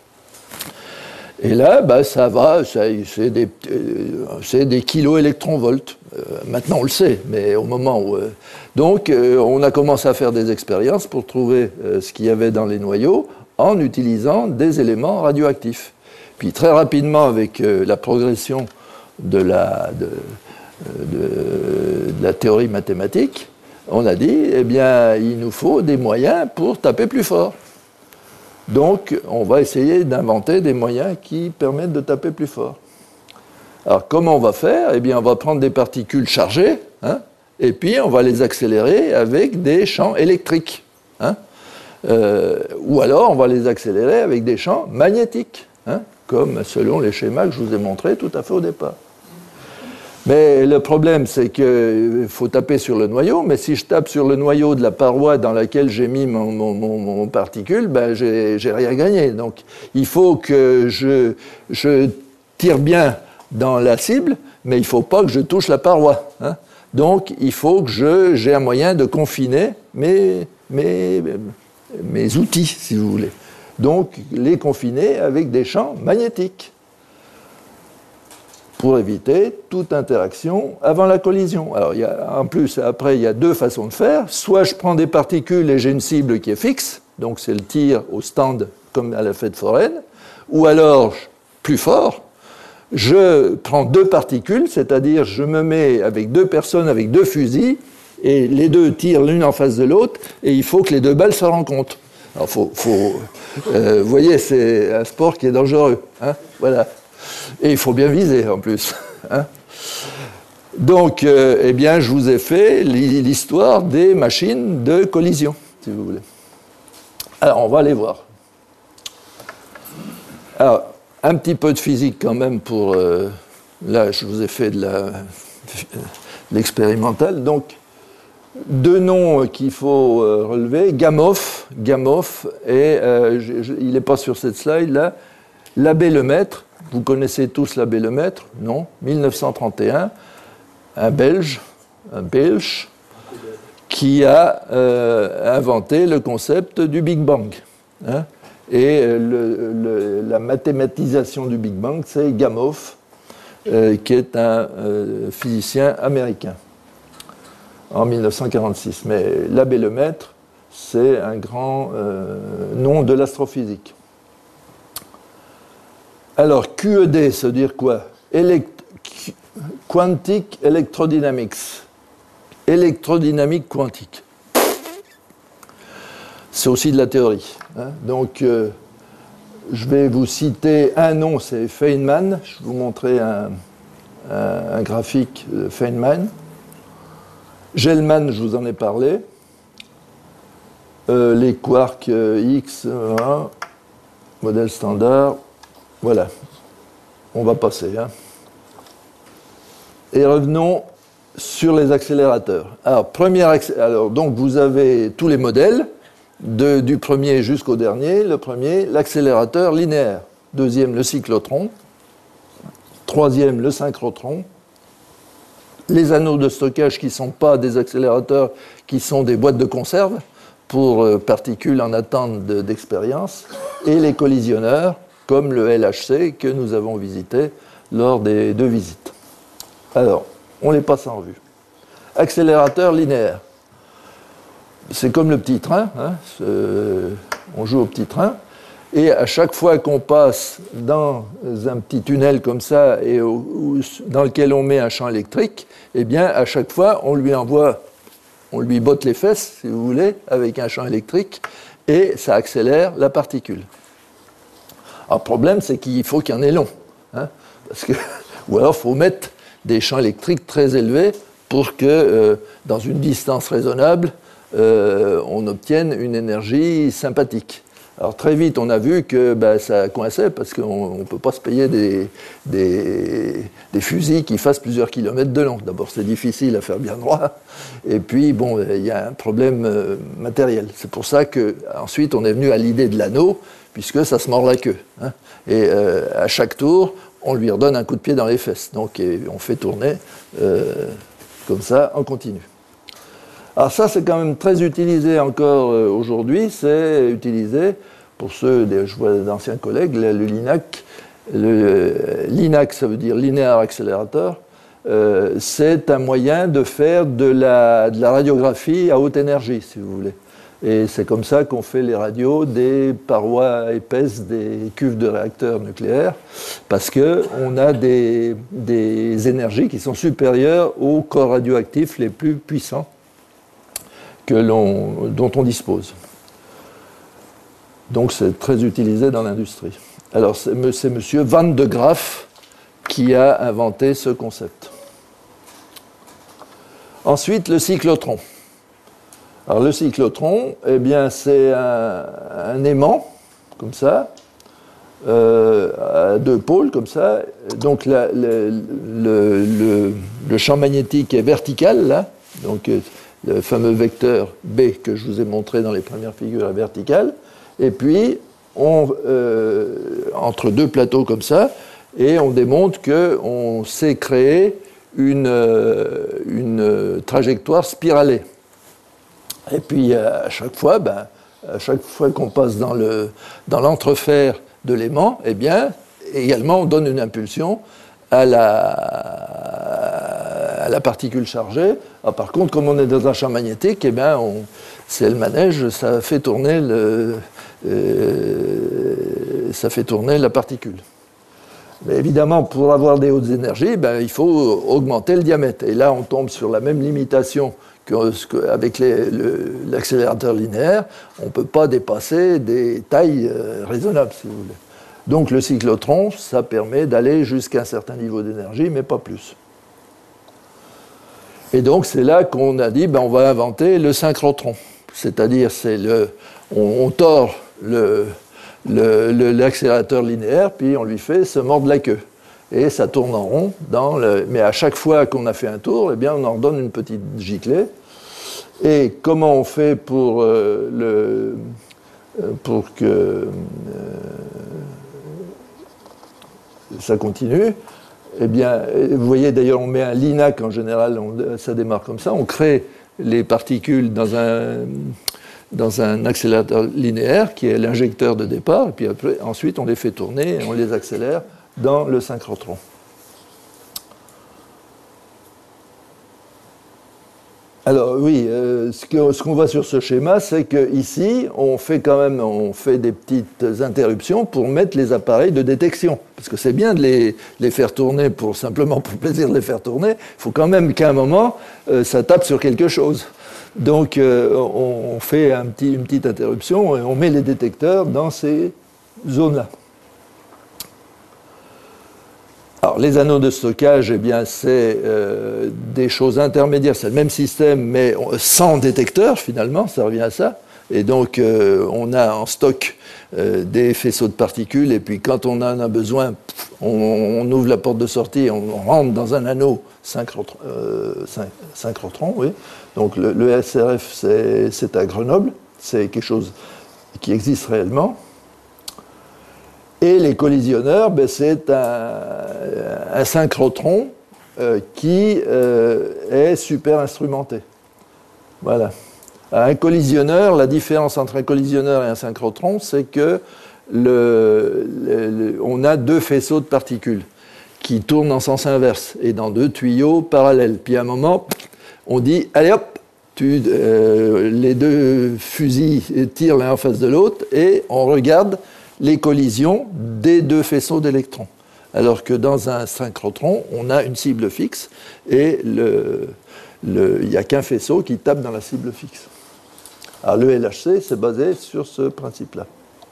Et là, ben, ça va, ça, c'est, des, euh, c'est des kiloélectronvolts. Euh, maintenant, on le sait, mais au moment où... Euh, donc, euh, on a commencé à faire des expériences pour trouver euh, ce qu'il y avait dans les noyaux en utilisant des éléments radioactifs. Puis, très rapidement, avec euh, la progression de la... De, De, de la théorie mathématique, on a dit, eh bien, il nous faut des moyens pour taper plus fort. Donc, on va essayer d'inventer des moyens qui permettent de taper plus fort. Alors, comment on va faire? Eh bien, on va prendre des particules chargées, hein, et puis on va les accélérer avec des champs électriques. Hein, euh, ou alors, on va les accélérer avec des champs magnétiques, hein, comme selon les schémas que je vous ai montrés tout à fait au départ. Mais le problème, c'est qu'il faut taper sur le noyau, mais si je tape sur le noyau de la paroi dans laquelle j'ai mis mon, mon, mon, mon particule, ben j'ai, j'ai rien gagné. Donc il faut que je, je tire bien dans la cible, mais il ne faut pas que je touche la paroi. Hein. Donc il faut que je, j'ai un moyen de confiner mes, mes, mes outils, si vous voulez. Donc les confiner avec des champs magnétiques, pour éviter toute interaction avant la collision. Alors, il y a, en plus, après, il y a deux façons de faire. Soit je prends des particules et j'ai une cible qui est fixe, donc c'est le tir au stand comme à la fête foraine, ou alors, plus fort, je prends deux particules, c'est-à-dire je me mets avec deux personnes avec deux fusils, et les deux tirent l'une en face de l'autre, et il faut que les deux balles se rencontrent. Alors, faut, faut, euh, vous voyez, c'est un sport qui est dangereux. Hein, voilà. Et il faut bien viser, en plus. Hein. Donc, euh, eh bien, je vous ai fait l'histoire des machines de collision, si vous voulez. Alors, on va aller voir. Alors, un petit peu de physique quand même pour... Euh, là, je vous ai fait de, la, de l'expérimental. Donc, deux noms qu'il faut euh, relever, Gamow, Gamow, et euh, je, je, il n'est pas sur cette slide-là, l'abbé Lemaître, vous connaissez tous l'abbé Lemaître, non, mille neuf cent trente et un, un Belge, un Belge, qui a euh, inventé le concept du Big Bang. Hein, et le, le, la mathématisation du Big Bang, c'est Gamow, euh, qui est un euh, physicien américain, en mille neuf cent quarante-six. Mais l'abbé Lemaître, c'est un grand euh, nom de l'astrophysique. Alors, Q E D, ça veut dire quoi? Elect- Quantic Electrodynamics. Électrodynamique quantique. C'est aussi de la théorie. Hein. Donc, euh, je vais vous citer un nom, c'est Feynman. Je vais vous montrer un, un, un graphique de Feynman. Gell-Mann, je vous en ai parlé. Euh, les quarks euh, X, hein, modèle standard. Voilà. On va passer. Hein. Et revenons sur les accélérateurs. Alors, premier accé- Alors, donc, vous avez tous les modèles, de, du premier jusqu'au dernier. Le premier, l'accélérateur linéaire. Deuxième, le cyclotron. Troisième, le synchrotron. Les anneaux de stockage qui ne sont pas des accélérateurs, qui sont des boîtes de conserve pour euh, particules en attente de, d'expérience. Et les collisionneurs, comme le L H C, que nous avons visité lors des deux visites. Alors, on les passe en revue. Accélérateur linéaire. C'est comme le petit train. Hein, on joue au petit train. Et à chaque fois qu'on passe dans un petit tunnel comme ça, et au, où, dans lequel on met un champ électrique, eh bien, à chaque fois, on lui envoie, on lui botte les fesses, si vous voulez, avec un champ électrique, et ça accélère la particule. Alors, le problème, c'est qu'il faut qu'il y en ait long. Hein, parce que, ou alors, il faut mettre des champs électriques très élevés pour que, euh, dans une distance raisonnable, euh, on obtienne une énergie sympathique. Alors très vite, on a vu que ben, ça coinçait parce qu'on ne peut pas se payer des, des, des fusils qui fassent plusieurs kilomètres de long. D'abord, c'est difficile à faire bien droit. Et puis, bon, il y a un problème euh, matériel. C'est pour ça qu'ensuite, on est venu à l'idée de l'anneau, puisque ça se mord la queue. Hein. Et euh, à chaque tour, on lui redonne un coup de pied dans les fesses. Donc, et on fait tourner euh, comme ça en continu. Alors ça, c'est quand même très utilisé encore euh, aujourd'hui. C'est utilisé, pour ceux, des, je vois d'anciens collègues, le, le LINAC. Le, LINAC, ça veut dire Linear Accelerator. Euh, c'est un moyen de faire de la, de la radiographie à haute énergie, si vous voulez. Et c'est comme ça qu'on fait les radios des parois épaisses des cuves de réacteurs nucléaires, parce qu'on a des, des énergies qui sont supérieures aux corps radioactifs les plus puissants que l'on, dont on dispose. Donc c'est très utilisé dans l'industrie. Alors c'est, c'est M. Van de Graaff qui a inventé ce concept. Ensuite, le cyclotron. Alors le cyclotron, eh bien, c'est un, un aimant, comme ça, euh, à deux pôles, comme ça. Donc la, le, le, le, le champ magnétique est vertical, là, donc le fameux vecteur B que je vous ai montré dans les premières figures est vertical. Et puis, on, euh, entre deux plateaux comme ça, et on démontre qu'on sait créer une, euh, une trajectoire spiralée. Et puis, à chaque fois, ben, à chaque fois qu'on passe dans, le, dans l'entrefer de l'aimant, eh bien, également, on donne une impulsion à la, à la particule chargée. Ah, par contre, comme on est dans un champ magnétique, eh bien, on, c'est le manège, ça fait tourner le, euh, ça fait tourner la particule. Mais évidemment, pour avoir des hautes énergies, ben, il faut augmenter le diamètre. Et là, on tombe sur la même limitation qu'avec les, le, l'accélérateur linéaire. On ne peut pas dépasser des tailles euh, raisonnables, si vous voulez. Donc le cyclotron, ça permet d'aller jusqu'à un certain niveau d'énergie, mais pas plus. Et donc c'est là qu'on a dit, ben, on va inventer le synchrotron. C'est-à-dire, c'est le, on, on tord le, le, le, l'accélérateur linéaire, puis on lui fait se mordre la queue. Et ça tourne en rond. Dans le, mais à chaque fois qu'on a fait un tour, eh bien, on en redonne une petite giclée. Et comment on fait pour, euh, le, pour que euh, ça continue? Eh bien, vous voyez d'ailleurs, on met un LINAC en général, on, ça démarre comme ça. On crée les particules dans un, dans un accélérateur linéaire qui est l'injecteur de départ, et puis après, ensuite on les fait tourner et on les accélère dans le synchrotron. Alors oui, euh, ce, que, ce qu'on voit sur ce schéma, c'est qu'ici, on fait quand même on fait des petites interruptions pour mettre les appareils de détection. Parce que c'est bien de les, les faire tourner pour, simplement pour le plaisir de les faire tourner. Il faut quand même qu'à un moment, euh, ça tape sur quelque chose. Donc euh, on, on fait un petit, une petite interruption et on met les détecteurs dans ces zones-là. Alors, les anneaux de stockage, eh bien, c'est euh, des choses intermédiaires. C'est le même système, mais sans détecteur, finalement, ça revient à ça. Et donc, euh, on a en stock euh, des faisceaux de particules, et puis quand on en a besoin, on, on ouvre la porte de sortie, on rentre dans un anneau synchrotron, euh, synchrotron oui. Donc, le, le S R F, c'est, c'est à Grenoble. C'est quelque chose qui existe réellement. Et les collisionneurs, ben, c'est un, un synchrotron euh, qui euh, est super instrumenté. Voilà. Un collisionneur, la différence entre un collisionneur et un synchrotron, c'est que le, le, le, on a deux faisceaux de particules qui tournent en sens inverse et dans deux tuyaux parallèles. Puis à un moment, on dit, allez hop, tu, euh, les deux fusils tirent l'un en face de l'autre et on regarde les collisions des deux faisceaux d'électrons. Alors que dans un synchrotron, on a une cible fixe et le, le, il n'y a qu'un faisceau qui tape dans la cible fixe. Alors le L H C, c'est basé sur ce principe-là.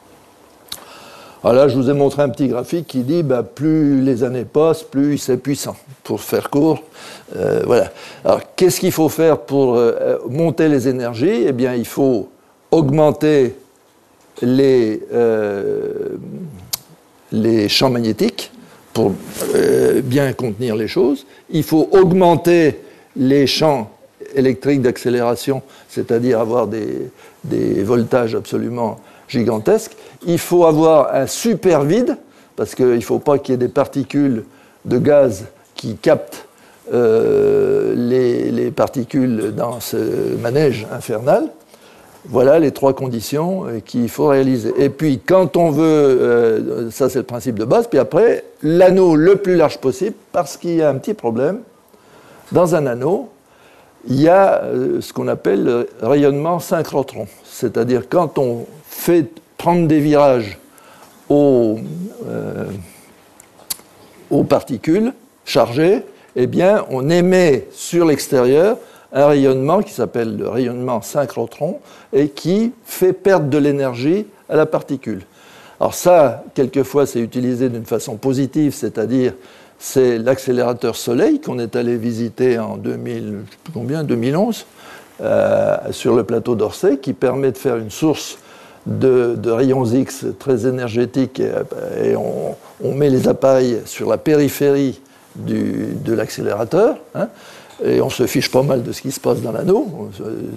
Alors là, je vous ai montré un petit graphique qui dit bah, plus les années passent, plus c'est puissant. Pour faire court, euh, voilà. Alors qu'est-ce qu'il faut faire pour euh, monter les énergies? Eh bien, il faut augmenter Les, euh, les champs magnétiques pour euh, bien contenir les choses. Il faut augmenter les champs électriques d'accélération, c'est-à-dire avoir des, des voltages absolument gigantesques. Il faut avoir un super vide, parce qu'il ne faut pas qu'il y ait des particules de gaz qui captent euh, les, les particules dans ce manège infernal. Voilà les trois conditions qu'il faut réaliser. Et puis, quand on veut, euh, ça c'est le principe de base, puis après, l'anneau le plus large possible, parce qu'il y a un petit problème. Dans un anneau, il y a euh, ce qu'on appelle le rayonnement synchrotron. C'est-à-dire, quand on fait prendre des virages aux, euh, aux particules chargées, eh bien, on émet sur l'extérieur un rayonnement qui s'appelle le rayonnement synchrotron et qui fait perdre de l'énergie à la particule. Alors ça, quelquefois, c'est utilisé d'une façon positive, c'est-à-dire c'est l'accélérateur Soleil qu'on est allé visiter en deux mille, je sais plus combien, deux mille onze, euh, sur le plateau d'Orsay, qui permet de faire une source de, de rayons X très énergétiques et, et on, on met les appareils sur la périphérie du, de l'accélérateur, hein, et on se fiche pas mal de ce qui se passe dans l'anneau.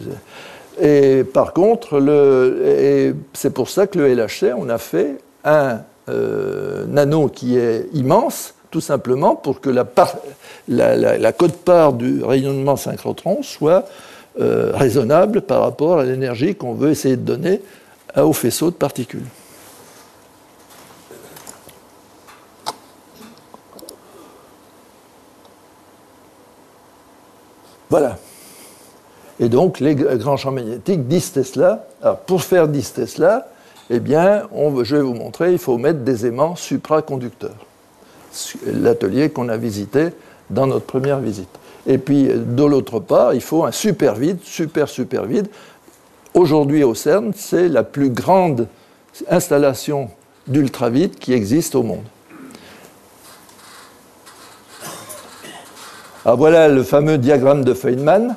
Et par contre, le, et c'est pour ça que le L H C, on a fait un, euh, un anneau qui est immense, tout simplement pour que la, part, la, la, la quote-part du rayonnement synchrotron soit euh, raisonnable par rapport à l'énergie qu'on veut essayer de donner au faisceau de particules. Voilà. Et donc, les grands champs magnétiques, dix Tesla. Alors, pour faire dix Tesla, eh bien, on, je vais vous montrer, il faut mettre des aimants supraconducteurs. L'atelier qu'on a visité dans notre première visite. Et puis, de l'autre part, il faut un super vide, super, super vide. Aujourd'hui, au CERN, c'est la plus grande installation d'ultravide qui existe au monde. Alors voilà le fameux diagramme de Feynman.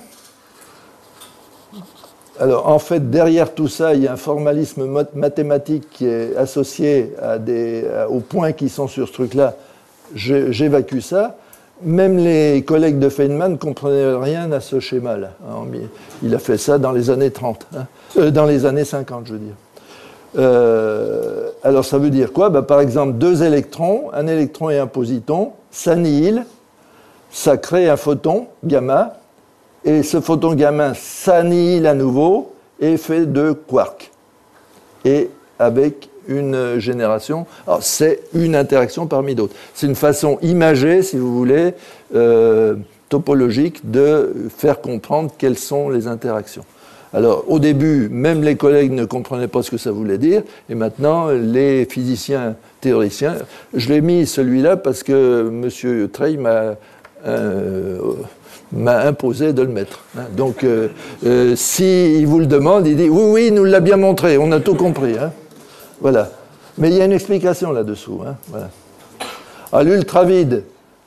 Alors en fait, derrière tout ça, il y a un formalisme mathématique qui est associé à des, aux points qui sont sur ce truc-là. J'évacue ça. même les collègues de Feynman ne comprenaient rien à ce schéma-là. Il a fait ça dans les années trente, hein. euh, dans les années cinquante, je veux dire. Euh, alors ça veut dire quoi? Ben, par exemple, deux électrons, un électron et un positon, s'annihilent, ça crée un photon, gamma, et ce photon gamma s'annihile à nouveau et fait deux quarks. Et avec une génération, alors c'est une interaction parmi d'autres. C'est une façon imagée, si vous voulez, euh, topologique, de faire comprendre quelles sont les interactions. Alors, au début, même les collègues ne comprenaient pas ce que ça voulait dire, et maintenant, les physiciens théoriciens, je l'ai mis celui-là parce que M. Trey m'a euh, m'a imposé de le mettre. Hein. Donc, euh, euh, s'il vous le demande, il dit « Oui, oui, il nous l'a bien montré, on a tout compris. Hein. » Voilà. Mais il y a une explication là-dessous. Hein. Voilà. À l'ultravide,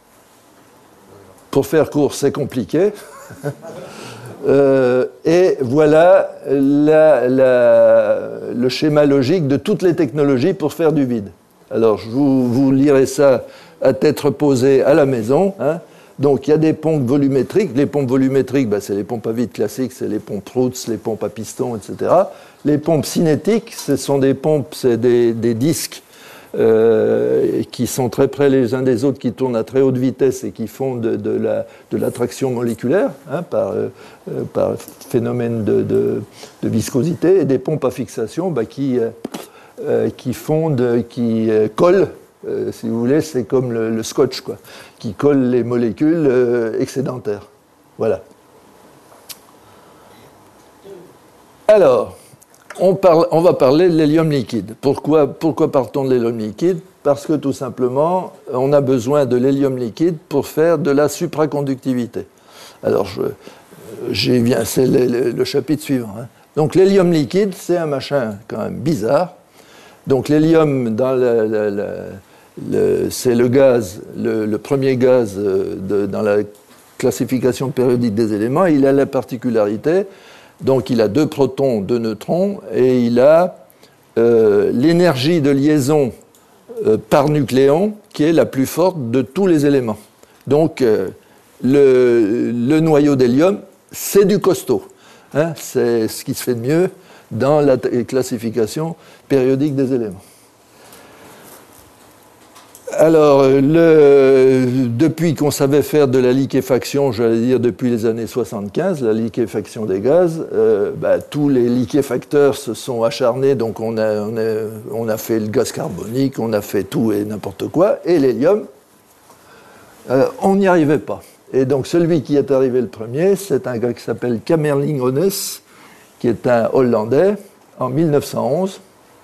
pour faire court, c'est compliqué. Euh, et voilà la, la, le schéma logique de toutes les technologies pour faire du vide. Alors, je vous, vous lirez ça à tête reposée à la maison. Hein. Donc, il y a des pompes volumétriques. Les pompes volumétriques, ben, c'est les pompes à vide classiques, c'est les pompes Proutz, les pompes à piston, et cetera. Les pompes cinétiques, ce sont des pompes, c'est des, des disques Euh, qui sont très près les uns des autres, qui tournent à très haute vitesse et qui font de, de, la, de l'attraction moléculaire hein, par, euh, par phénomène de, de, de viscosité, et des pompes à fixation bah, qui, euh, qui, font de, qui euh, collent, euh, si vous voulez, c'est comme le, le scotch, quoi, qui colle les molécules euh, excédentaires. Voilà. Alors, On, parle, on va parler de l'hélium liquide. Pourquoi, pourquoi parle-t-on de l'hélium liquide? Parce que tout simplement, on a besoin de l'hélium liquide pour faire de la supraconductivité. Alors, je, j'y viens, c'est le, le, le chapitre suivant. Hein. Donc, l'hélium liquide, c'est un machin quand même bizarre. Donc, l'hélium, dans la, la, la, le, c'est le gaz, le, le premier gaz de, dans la classification périodique des éléments. Il a la particularité. Donc, il a deux protons, deux neutrons, et il a euh, l'énergie de liaison euh, par nucléon qui est la plus forte de tous les éléments. Donc, euh, le, le noyau d'hélium, c'est du costaud. Hein, c'est ce qui se fait de mieux dans la t- classification périodique des éléments. Alors, le, depuis qu'on savait faire de la liquéfaction, j'allais dire depuis les années soixante-quinze, la liquéfaction des gaz, euh, bah, tous les liquéfacteurs se sont acharnés, donc on a, on, a, on a fait le gaz carbonique, on a fait tout et n'importe quoi, et l'hélium, euh, on n'y arrivait pas. Et donc celui qui est arrivé le premier, c'est un gars qui s'appelle Kamerlingh Onnes, qui est un Hollandais, en mille neuf cent onze.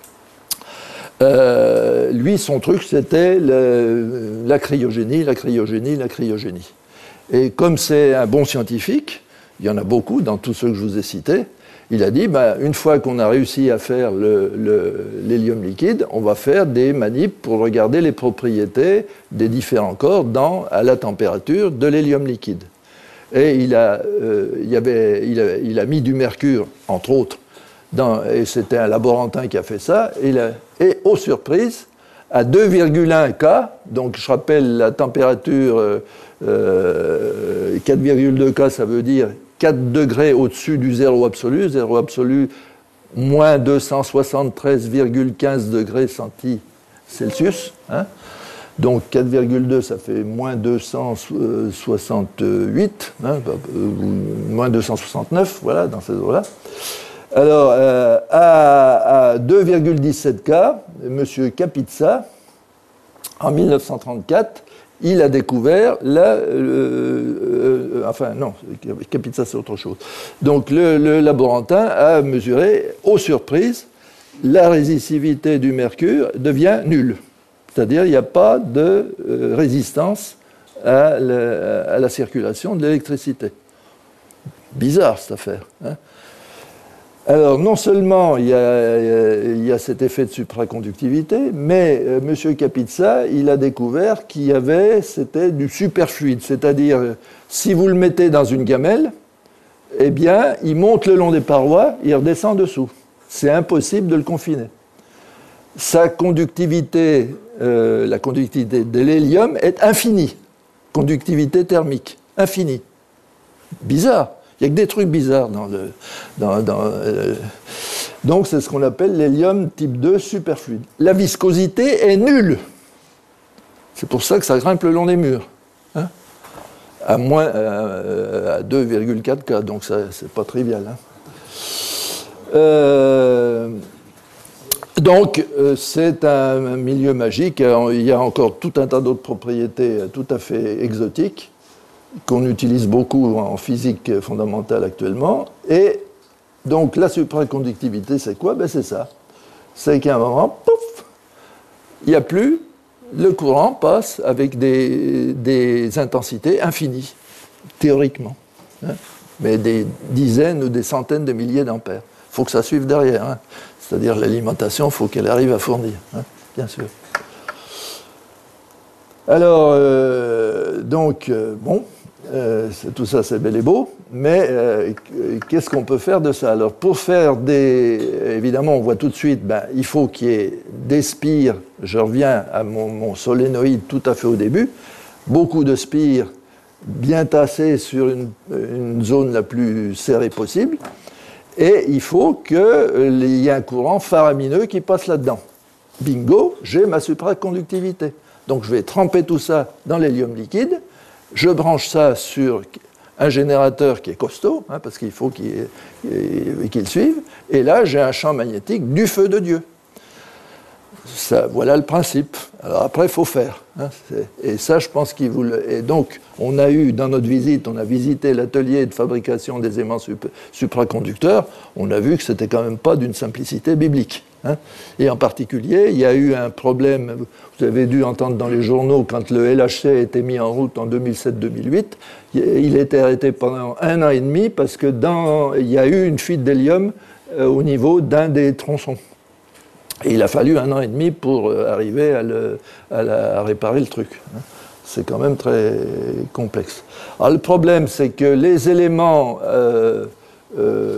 Euh, lui, son truc, c'était le, la cryogénie, la cryogénie, la cryogénie. Et comme c'est un bon scientifique, il y en a beaucoup dans tous ceux que je vous ai cités, il a dit, ben, une fois qu'on a réussi à faire le, le, l'hélium liquide, on va faire des manips pour regarder les propriétés des différents corps dans, à la température de l'hélium liquide. Et il a, euh, il y avait, il a, il a mis du mercure, entre autres, dans, et c'était un laborantin qui a fait ça, et, il a, et aux surprises, à deux virgule un K, donc je rappelle la température, euh, euh, quatre virgule deux K, ça veut dire quatre degrés au-dessus du zéro absolu, zéro absolu, moins deux cent soixante-treize virgule quinze degrés Celsius, hein. Donc quatre virgule deux, ça fait moins deux cent soixante-huit, hein, moins deux cent soixante-neuf, voilà, dans ces eaux-là. Alors, euh, à, à deux virgule dix-sept K, M. Kapitsa, en mille neuf cent trente-quatre, il a découvert la... Euh, euh, enfin, non, Kapitsa, c'est autre chose. Donc, le, le laborantin a mesuré, aux surprises, la résistivité du mercure devient nulle. C'est-à-dire, il n'y a pas de euh, résistance à la, à la circulation de l'électricité. Bizarre, cette affaire, hein. Alors, non seulement il y, a, il y a cet effet de supraconductivité, mais euh, M. Kapitsa, il a découvert qu'il y avait, c'était du superfluide, c'est-à-dire, si vous le mettez dans une gamelle, eh bien, il monte le long des parois, il redescend dessous. C'est impossible de le confiner. Sa conductivité, euh, la conductivité de l'hélium est infinie. conductivité thermique, infinie. Bizarre. Il n'y a que des trucs bizarres dans le... Dans, dans, euh, donc, c'est ce qu'on appelle l'hélium type deux superfluide. La viscosité est nulle. C'est pour ça que ça grimpe le long des murs. Hein, à moins euh, à deux virgule quatre K, donc ça, c'est pas trivial. Hein. Euh, donc, euh, c'est un, un milieu magique. Il y a encore tout un tas d'autres propriétés tout à fait exotiques qu'on utilise beaucoup en physique fondamentale actuellement. Et donc, la supraconductivité, c'est quoi? Ben, c'est ça. C'est qu'à un moment, pouf, il n'y a plus, le courant passe avec des, des intensités infinies, théoriquement. Hein, mais des dizaines ou des centaines de milliers d'ampères. Il faut que ça suive derrière. Hein. C'est-à-dire l'alimentation, il faut qu'elle arrive à fournir, hein, bien sûr. Alors, euh, donc, euh, bon... Euh, tout ça, c'est bel et beau, mais euh, qu'est-ce qu'on peut faire de ça? Alors, pour faire des... Évidemment, on voit tout de suite, ben, il faut qu'il y ait des spires. Je reviens à mon, mon solénoïde tout à fait au début. Beaucoup de spires bien tassés sur une, une zone la plus serrée possible. Et il faut qu'il y ait un courant faramineux qui passe là-dedans. Bingo, j'ai ma supraconductivité. Donc, je vais tremper tout ça dans l'hélium liquide. Je branche ça sur un générateur qui est costaud, hein, parce qu'il faut qu'il, qu'il suive, et là, j'ai un champ magnétique du feu de Dieu. Ça, voilà le principe. Alors après, il faut faire. Hein, et ça, je pense qu'il vous le... Et donc, on a eu, dans notre visite, on a visité l'atelier de fabrication des aimants sup- supraconducteurs, on a vu que ce n'était quand même pas d'une simplicité biblique. Hein. Et en particulier, il y a eu un problème, vous avez dû entendre dans les journaux, quand le L H C a été mis en route en deux mille sept deux mille huit, il a été arrêté pendant un an et demi parce que dans, il y a eu une fuite d'hélium euh, au niveau d'un des tronçons. Et il a fallu un an et demi pour euh, arriver à, le, à, la, à réparer le truc. Hein. C'est quand même très complexe. Alors le problème, c'est que les éléments... Euh, euh,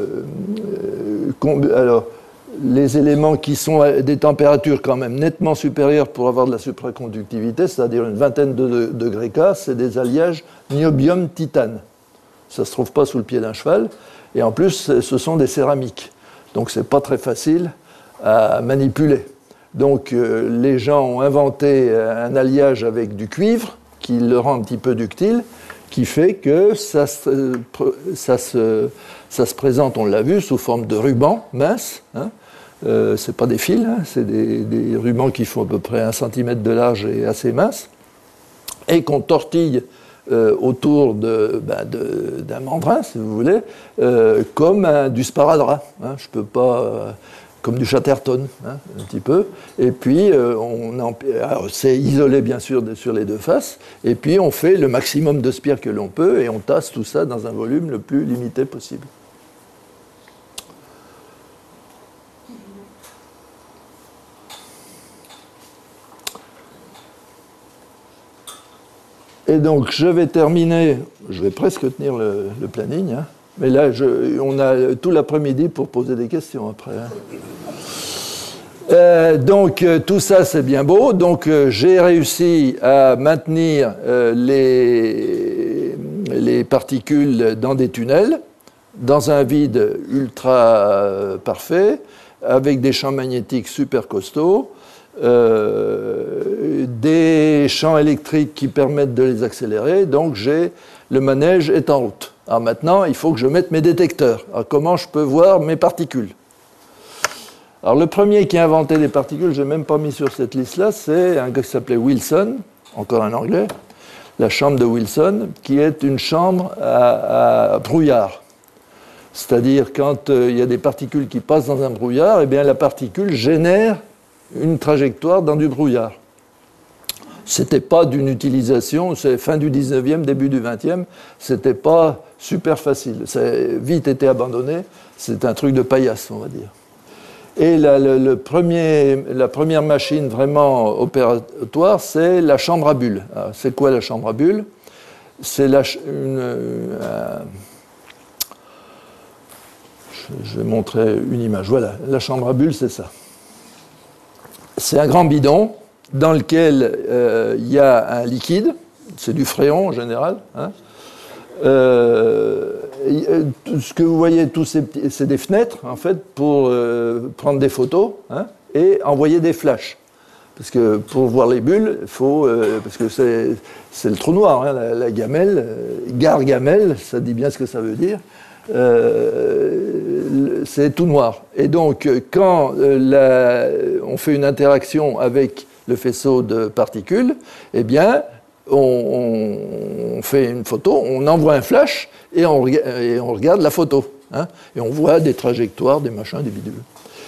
euh, alors, les éléments qui sont à des températures quand même nettement supérieures pour avoir de la supraconductivité, c'est-à-dire une vingtaine de degrés K, c'est des alliages niobium-titane. Ça ne se trouve pas sous le pied d'un cheval. Et en plus, ce sont des céramiques. Donc, ce n'est pas très facile à manipuler. Donc, euh, les gens ont inventé un alliage avec du cuivre qui le rend un petit peu ductile, qui fait que ça se, ça se, ça se présente, on l'a vu, sous forme de ruban mince. Hein. Euh, ce n'est pas des fils, hein, c'est des, des rubans qui font à peu près un centimètre de large et assez minces, et qu'on tortille euh, autour de, ben de, d'un mandrin, si vous voulez, euh, comme un, du sparadrap. Hein, je peux pas... Euh, comme du chatterton, hein, un petit peu. Et puis, euh, on en, alors, c'est isolé, bien sûr, de, sur les deux faces. Et puis, on fait le maximum de spires que l'on peut et on tasse tout ça dans un volume le plus limité possible. Et donc, je vais terminer, je vais presque tenir le, le planning, hein. Mais là, je, on a tout l'après-midi pour poser des questions après. Hein. Euh, donc, euh, tout ça, c'est bien beau. Donc, euh, j'ai réussi à maintenir euh, les, les particules dans des tunnels, dans un vide ultra euh, parfait, avec des champs magnétiques super costauds, euh, des champs électriques qui permettent de les accélérer. Donc, j'ai, le manège est en route. Alors maintenant, il faut que je mette mes détecteurs. Alors comment je peux voir mes particules? Alors le premier qui a inventé des particules, je n'ai même pas mis sur cette liste-là, c'est un gars qui s'appelait Wilson, encore un anglais, la chambre de Wilson, qui est une chambre à, à brouillard. C'est-à-dire quand euh, il y a des particules qui passent dans un brouillard, eh bien la particule génère une trajectoire dans du brouillard. Ce n'était pas d'une utilisation, c'est fin du dix-neuvième, début du vingtième, ce n'était pas super facile. Ça a vite été abandonné, c'est un truc de paillasse, on va dire. Et la, le, le premier, la première machine vraiment opératoire, c'est la chambre à bulles. Alors, c'est quoi la chambre à bulles? C'est la, une... Euh, je vais montrer une image. Voilà, la chambre à bulles, c'est ça. C'est un grand bidon dans lequel euh, il y a un liquide, c'est du fréon en général. Hein. Euh, ce que vous voyez, tous ces petits, c'est des fenêtres, en fait, pour euh, prendre des photos hein, et envoyer des flashs. Parce que pour voir les bulles, il faut... Euh, parce que c'est, c'est le trou noir, hein, la, la gamelle, euh, gare-gamelle, ça dit bien ce que ça veut dire. Euh, c'est tout noir. Et donc, quand euh, la, on fait une interaction avec le faisceau de particules, eh bien... On, on fait une photo, on envoie un flash et on, et on regarde la photo. Hein, et on voit des trajectoires, des machins, des bidules.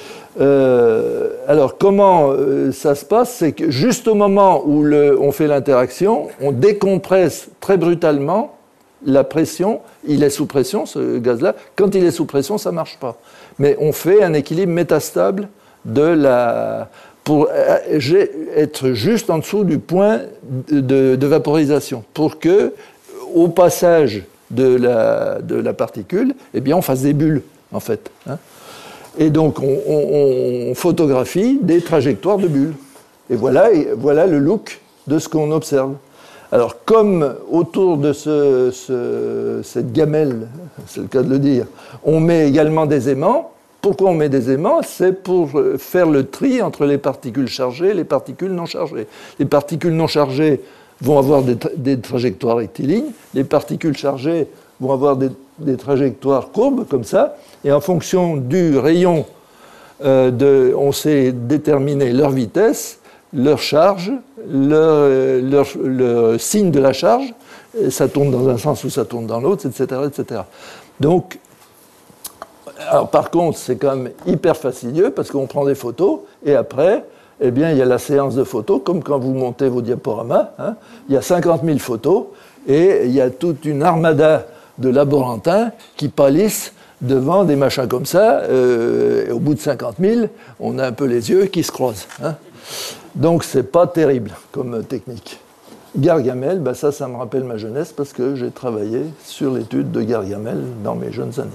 Euh, alors, comment euh, ça se passe? C'est que juste au moment où le, on fait l'interaction, on décompresse très brutalement la pression. Il est sous pression, ce gaz-là. Quand il est sous pression, ça ne marche pas. Mais on fait un équilibre métastable de la... pour être juste en dessous du point de, de vaporisation, pour que, au passage de la, de la particule, eh bien, on fasse des bulles, en fait. Hein. Et donc, on, on, on photographie des trajectoires de bulles. Et voilà, et voilà le look de ce qu'on observe. Alors, comme autour de ce, ce, cette gamelle, c'est le cas de le dire, on met également des aimants. Pourquoi on met des aimants? C'est pour faire le tri entre les particules chargées et les particules non chargées. Les particules non chargées vont avoir des, tra- des trajectoires rectilignes, les particules chargées vont avoir des, des trajectoires courbes, comme ça, et en fonction du rayon, euh, de, on sait déterminer leur vitesse, leur charge, leur, leur, leur signe de la charge, et ça tourne dans un sens ou ça tourne dans l'autre, et cetera, et cetera. Donc, alors, par contre, c'est quand même hyper fastidieux parce qu'on prend des photos et après, eh bien, il y a la séance de photos, comme quand vous montez vos diaporamas. Hein, il y a cinquante mille photos et il y a toute une armada de laborantins qui pâlissent devant des machins comme ça. Euh, et au bout de cinquante mille, on a un peu les yeux qui se croisent. Hein. Donc, c'est pas terrible comme technique. Gargamel, ben ça, ça me rappelle ma jeunesse parce que j'ai travaillé sur l'étude de Gargamel dans mes jeunes années.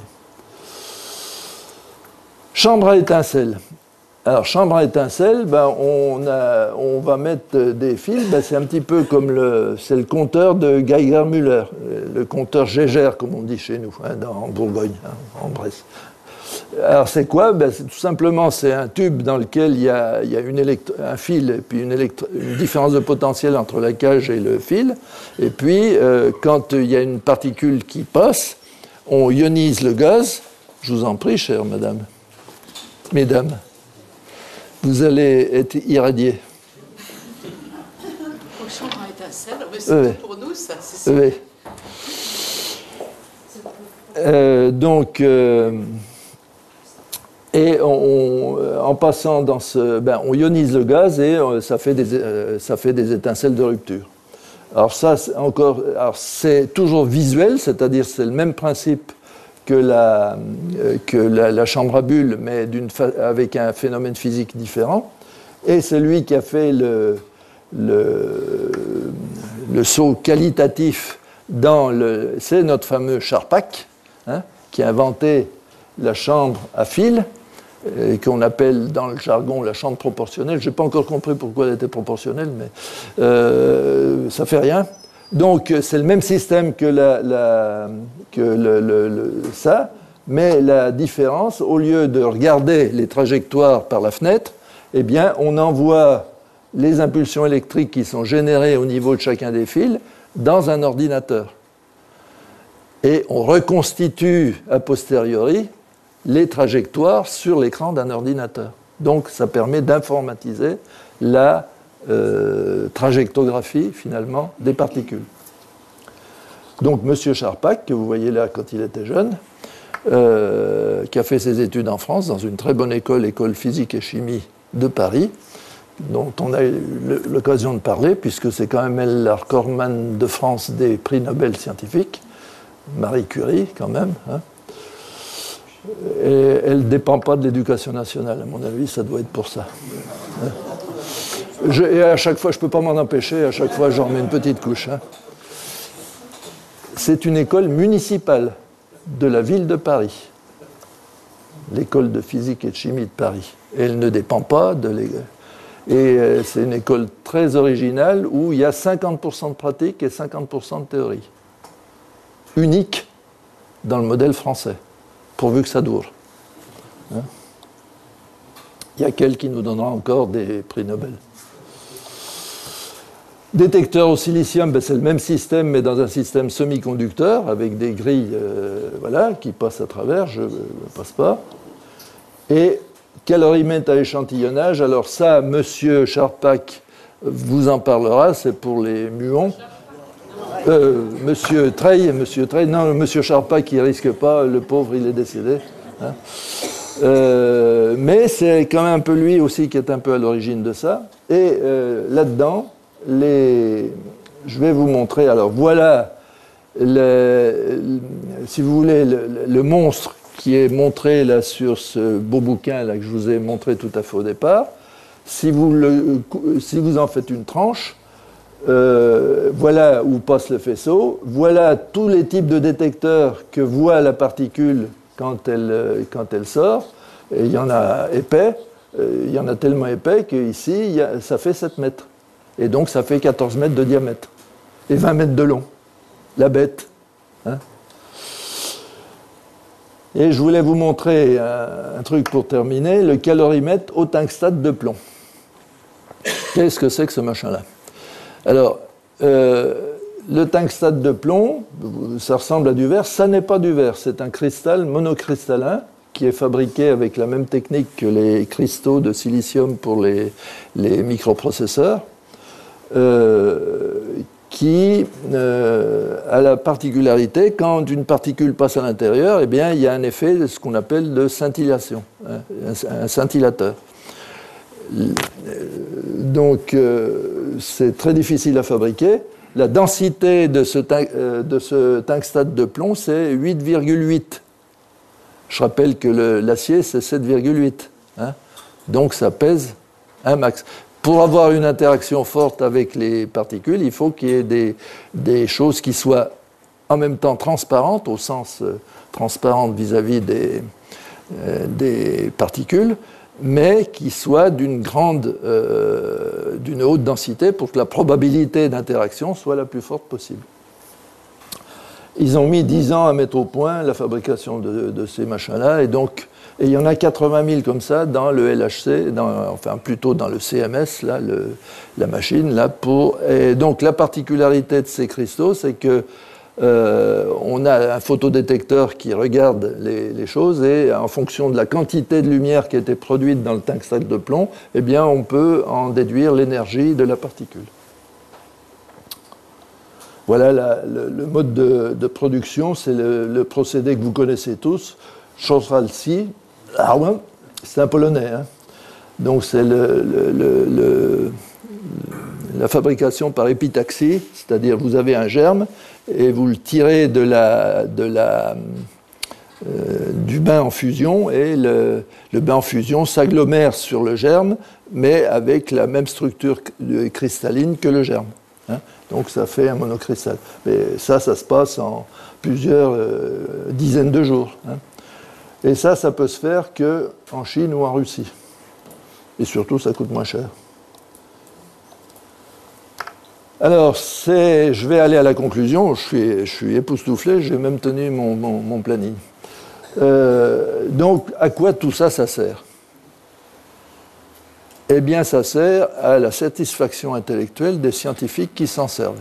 Chambre à étincelles. Alors, chambre à étincelles, ben, on, a, on va mettre des fils. Ben, c'est un petit peu comme le, c'est le compteur de Geiger-Müller, le compteur Geiger, comme on dit chez nous, hein, dans, en Bourgogne, hein, en Bresse. Alors, c'est quoi? Ben, c'est, tout simplement, c'est un tube dans lequel il y a, il y a une électro, un fil et puis une, électro, une différence de potentiel entre la cage et le fil. Et puis, euh, quand il y a une particule qui passe, on ionise le gaz. Je vous en prie, chère madame. Mesdames, vous allez être irradiés.
Aux chambres à étincelles, mais c'est
oui.
tout pour nous, ça, c'est ça.
Oui. Euh, donc, euh, et on, on, en passant dans ce... Ben, on ionise le gaz et euh, ça, fait des, euh, ça fait des étincelles de rupture. Alors ça, c'est encore... Alors c'est toujours visuel, c'est-à-dire c'est le même principe que la, que la, la chambre à bulles, mais d'une fa- avec un phénomène physique différent. Et c'est lui qui a fait le, le, le saut qualitatif dans le... C'est notre fameux Charpak, hein, qui a inventé la chambre à fil, et qu'on appelle dans le jargon la chambre proportionnelle. Je n'ai pas encore compris pourquoi elle était proportionnelle, mais euh, ça ne fait rien. Donc, c'est le même système que, la, la, que le, le, le, ça, mais la différence, au lieu de regarder les trajectoires par la fenêtre, eh bien, on envoie les impulsions électriques qui sont générées au niveau de chacun des fils dans un ordinateur. Et on reconstitue a posteriori les trajectoires sur l'écran d'un ordinateur. Donc, ça permet d'informatiser la Euh, trajectographie, finalement, des particules. Donc, M. Charpak, que vous voyez là quand il était jeune, euh, qui a fait ses études en France, dans une très bonne école, école physique et chimie de Paris, dont on a eu l'occasion de parler, puisque c'est quand même elle la recordman de France des prix Nobel scientifiques, Marie Curie, quand même. Hein. Et elle ne dépend pas de l'éducation nationale, à mon avis, ça doit être pour ça. Hein. Je, et à chaque fois, je ne peux pas m'en empêcher, à chaque fois, j'en mets une petite couche. Hein. C'est une école municipale de la ville de Paris, l'école de physique et de chimie de Paris. Et elle ne dépend pas de l'école. Et euh, c'est une école très originale où il y a cinquante pour cent de pratique et cinquante pour cent de théorie. Unique dans le modèle français, pourvu que ça dure. Hein? Il y a quelqu'un qui nous donnera encore des prix Nobel. Détecteur au silicium, ben c'est le même système, mais dans un système semi-conducteur, avec des grilles euh, voilà, qui passent à travers, je ne passe pas. Et calorimètre à échantillonnage, alors ça, M. Charpak vous en parlera, c'est pour les muons. Euh, Monsieur Trey, Monsieur Trey, non, Monsieur Charpak, il ne risque pas, le pauvre, il est décédé. Hein. Euh, mais c'est quand même un peu lui aussi qui est un peu à l'origine de ça. Et euh, là-dedans, les... je vais vous montrer. Alors voilà, le, le, si vous voulez, le, le monstre qui est montré là sur ce beau bouquin là que je vous ai montré tout à fait au départ. Si vous, le, si vous en faites une tranche, euh, voilà où passe le faisceau. Voilà tous les types de détecteurs que voit la particule quand elle, quand elle sort. Et il y en a épais. Il y en a tellement épais qu'ici, ça fait sept mètres. Et donc, ça fait quatorze mètres de diamètre. Et vingt mètres de long. La bête. Hein. Et je voulais vous montrer un, un truc pour terminer, le calorimètre au tungstate de plomb. Qu'est-ce que c'est que ce machin-là? Alors, euh, le tungstate de plomb, ça ressemble à du verre. Ça n'est pas du verre, c'est un cristal monocristallin qui est fabriqué avec la même technique que les cristaux de silicium pour les, les microprocesseurs, euh, qui euh, a la particularité, quand une particule passe à l'intérieur, eh bien, il y a un effet de ce qu'on appelle de scintillation, hein, un, un scintillateur. Donc, euh, c'est très difficile à fabriquer. La densité de ce, euh, de ce tungstate de plomb, c'est huit virgule huit. Je rappelle que le, l'acier, c'est sept virgule huit. Hein. Donc, ça pèse un max. Pour avoir une interaction forte avec les particules, il faut qu'il y ait des, des choses qui soient en même temps transparentes, au sens euh, transparente vis-à-vis des, euh, des particules, mais qui soient d'une grande, euh, d'une haute densité pour que la probabilité d'interaction soit la plus forte possible. Ils ont mis dix ans à mettre au point la fabrication de, de ces machins-là, et donc et il y en a quatre-vingt mille comme ça dans le L H C, dans, enfin plutôt dans le C M S, là, le, la machine. Là, pour, et donc la particularité de ces cristaux, c'est que euh, on a un photodétecteur qui regarde les, les choses, et en fonction de la quantité de lumière qui a été produite dans le tungstate de plomb, eh bien, on peut en déduire l'énergie de la particule. Voilà la, le, le mode de, de production, c'est le, le procédé que vous connaissez tous, Chautralski. Ah ouais, c'est un polonais. Hein. Donc c'est le, le, le, le, la fabrication par épitaxie, c'est-à-dire vous avez un germe et vous le tirez de la, de la, euh, du bain en fusion, et le, le bain en fusion s'agglomère sur le germe, mais avec la même structure cristalline que le germe. Hein. Donc ça fait un monocristal. Mais ça, ça se passe en plusieurs euh, dizaines de jours. Hein. Et ça, ça peut se faire qu'en Chine ou en Russie. Et surtout, ça coûte moins cher. Alors, c'est, je vais aller à la conclusion. Je suis, je suis époustouflé, j'ai même tenu mon, mon, mon planning. Euh, donc, à quoi tout ça, ça sert? Eh bien, ça sert à la satisfaction intellectuelle des scientifiques qui s'en servent.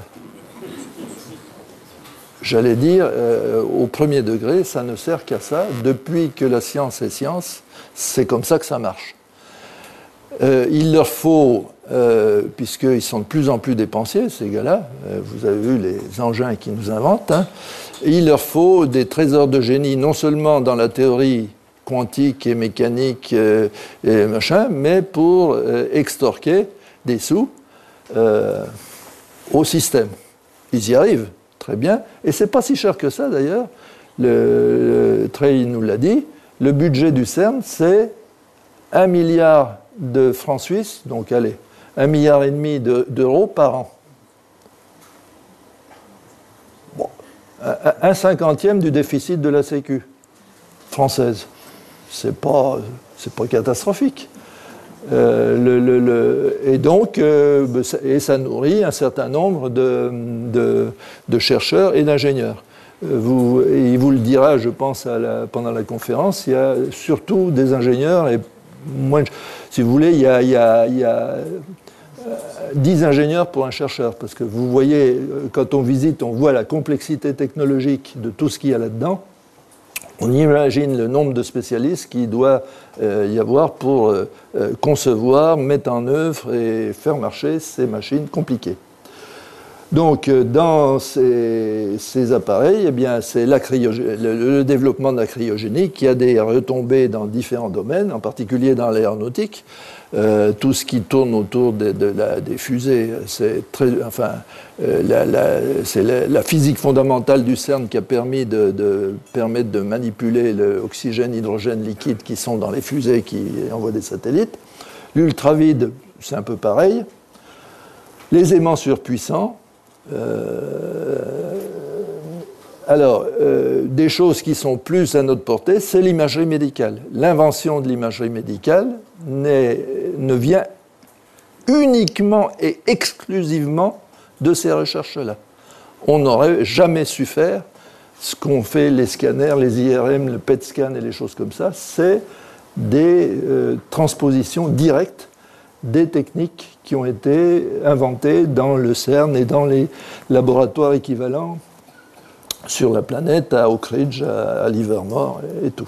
J'allais dire, euh, au premier degré, ça ne sert qu'à ça. Depuis que la science est science, c'est comme ça que ça marche. Euh, il leur faut, euh, puisqu'ils sont de plus en plus dépensiers, ces gars-là, euh, vous avez vu les engins qu'ils nous inventent, hein, il leur faut des trésors de génie, non seulement dans la théorie quantique et mécanique euh, et machin, mais pour euh, extorquer des sous euh, au système. Ils y arrivent. Très bien. Et ce n'est pas si cher que ça, d'ailleurs. Le, le Trey nous l'a dit. Le budget du CERN, c'est un milliard de francs suisses, donc allez, un milliard et demi de, d'euros par an. Bon, un, un cinquantième du déficit de la Sécu française. C'est pas, c'est pas catastrophique. Euh, le, le, le, et donc, euh, et ça nourrit un certain nombre de, de, de chercheurs et d'ingénieurs. Vous, et il vous le dira, je pense, à la, pendant la conférence, il y a surtout des ingénieurs, et moins, si vous voulez, il y a, il y a, il y a dix ingénieurs pour un chercheur, parce que vous voyez, quand on visite, on voit la complexité technologique de tout ce qu'il y a là-dedans. On imagine le nombre de spécialistes qu'il doit euh, y avoir pour euh, concevoir, mettre en œuvre et faire marcher ces machines compliquées. Donc, dans ces, ces appareils, eh bien, c'est la cryogé- le, le développement de la cryogénie qui a des retombées dans différents domaines, en particulier dans l'aéronautique. Euh, tout ce qui tourne autour de, de la, des fusées, c'est très, enfin, euh, la, la, c'est la, la physique fondamentale du CERN qui a permis de, de permettre de manipuler l'oxygène, hydrogène liquide qui sont dans les fusées qui envoient des satellites. L'ultravide, c'est un peu pareil. Les aimants surpuissants. Euh, alors, euh, des choses qui sont plus à notre portée, c'est l'imagerie médicale. L'invention de l'imagerie médicale n'est, ne vient uniquement et exclusivement de ces recherches-là. On n'aurait jamais su faire ce qu'ont fait les scanners, les I R M, le P E T scan et les choses comme ça. C'est des euh, transpositions directes des techniques qui ont été inventées dans le CERN et dans les laboratoires équivalents sur la planète, à Oak Ridge, à, à Livermore et, et tout.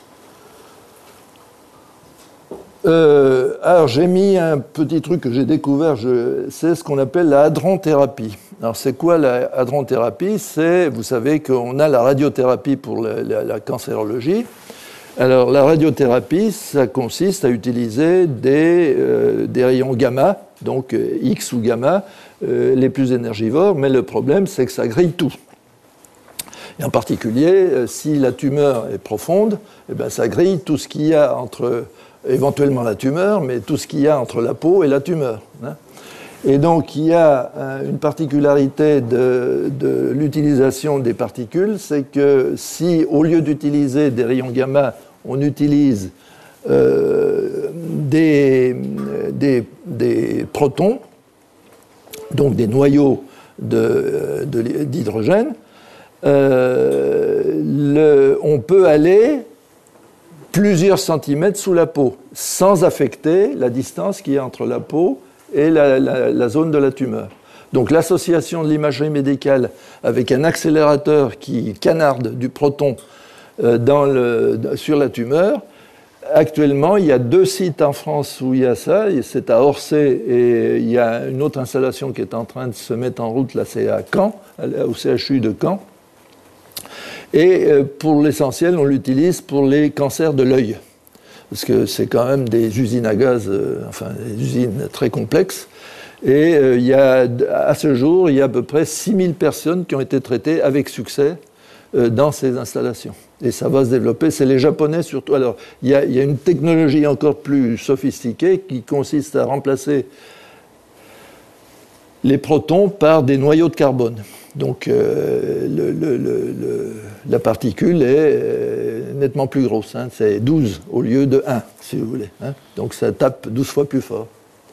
Euh, alors j'ai mis un petit truc que j'ai découvert, je, c'est ce qu'on appelle la hadronthérapie. Alors c'est quoi la hadronthérapie? C'est, vous savez qu'on a la radiothérapie pour la, la, la cancérologie. Alors la radiothérapie, ça consiste à utiliser des, euh, des rayons gamma, donc euh, X ou gamma, euh, les plus énergivores, mais le problème c'est que ça grille tout. Et en particulier, euh, si la tumeur est profonde, eh ben, ça grille tout ce qu'il y a entre, éventuellement la tumeur, mais tout ce qu'il y a entre la peau et la tumeur. Hein. Et donc il y a euh, une particularité de, de l'utilisation des particules, c'est que si au lieu d'utiliser des rayons gamma, on utilise euh, des, des, des protons, donc des noyaux de, de, d'hydrogène, euh, le, on peut aller plusieurs centimètres sous la peau, sans affecter la distance qu'il y a entre la peau et la, la, la zone de la tumeur. Donc l'association de l'imagerie médicale avec un accélérateur qui canarde du proton euh, dans le, sur la tumeur, actuellement il y a deux sites en France où il y a ça, c'est à Orsay et il y a une autre installation qui est en train de se mettre en route, là c'est à Caen, au C H U de Caen. Et euh, pour l'essentiel, on l'utilise pour les cancers de l'œil. Parce que c'est quand même des usines à gaz, euh, enfin des usines très complexes. Et euh, il y a, à ce jour, il y a à peu près six mille personnes qui ont été traitées avec succès euh, dans ces installations. Et ça va se développer, c'est les Japonais surtout. Alors, il y a, il y a une technologie encore plus sophistiquée qui consiste à remplacer les protons par des noyaux de carbone. Donc, euh, le, le, le, le, la particule est euh, nettement plus grosse. Hein. C'est douze au lieu de un, si vous voulez. Hein. Donc, ça tape douze fois plus fort.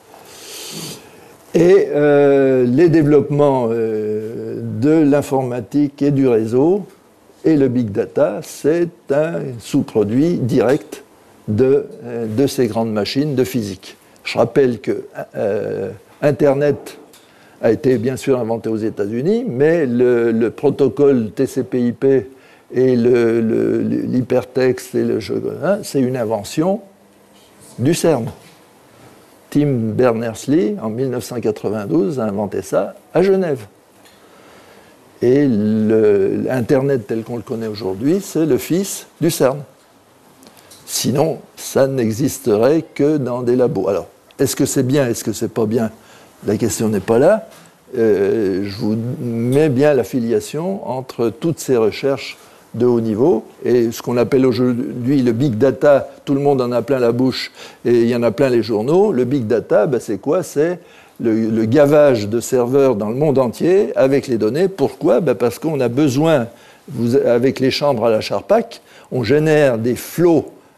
Et euh, les développements euh, de l'informatique et du réseau et le big data, c'est un sous-produit direct de, euh, de ces grandes machines de physique. Je rappelle que euh, Internet a été bien sûr inventé aux États-Unis, mais le, le protocole T C P I P et le, le, l'hypertexte, et le, hein, c'est une invention du CERN. Tim Berners-Lee, en dix-neuf cent quatre-vingt-douze, a inventé ça à Genève. Et le, l'Internet tel qu'on le connaît aujourd'hui, c'est le fils du CERN. Sinon, ça n'existerait que dans des labos. Alors, est-ce que c'est bien, est-ce que c'est pas bien ? La question n'est pas là. Euh, je vous mets bien l'affiliation entre toutes ces recherches de haut niveau et ce qu'on appelle aujourd'hui le big data. Tout le monde en a plein la bouche et il y en a plein les journaux. Le big data, ben c'est quoi ? C'est le, le gavage de serveurs dans le monde entier avec les données. Pourquoi ? Ben parce qu'on a besoin, vous, avec les chambres à la Charpak, on génère des flots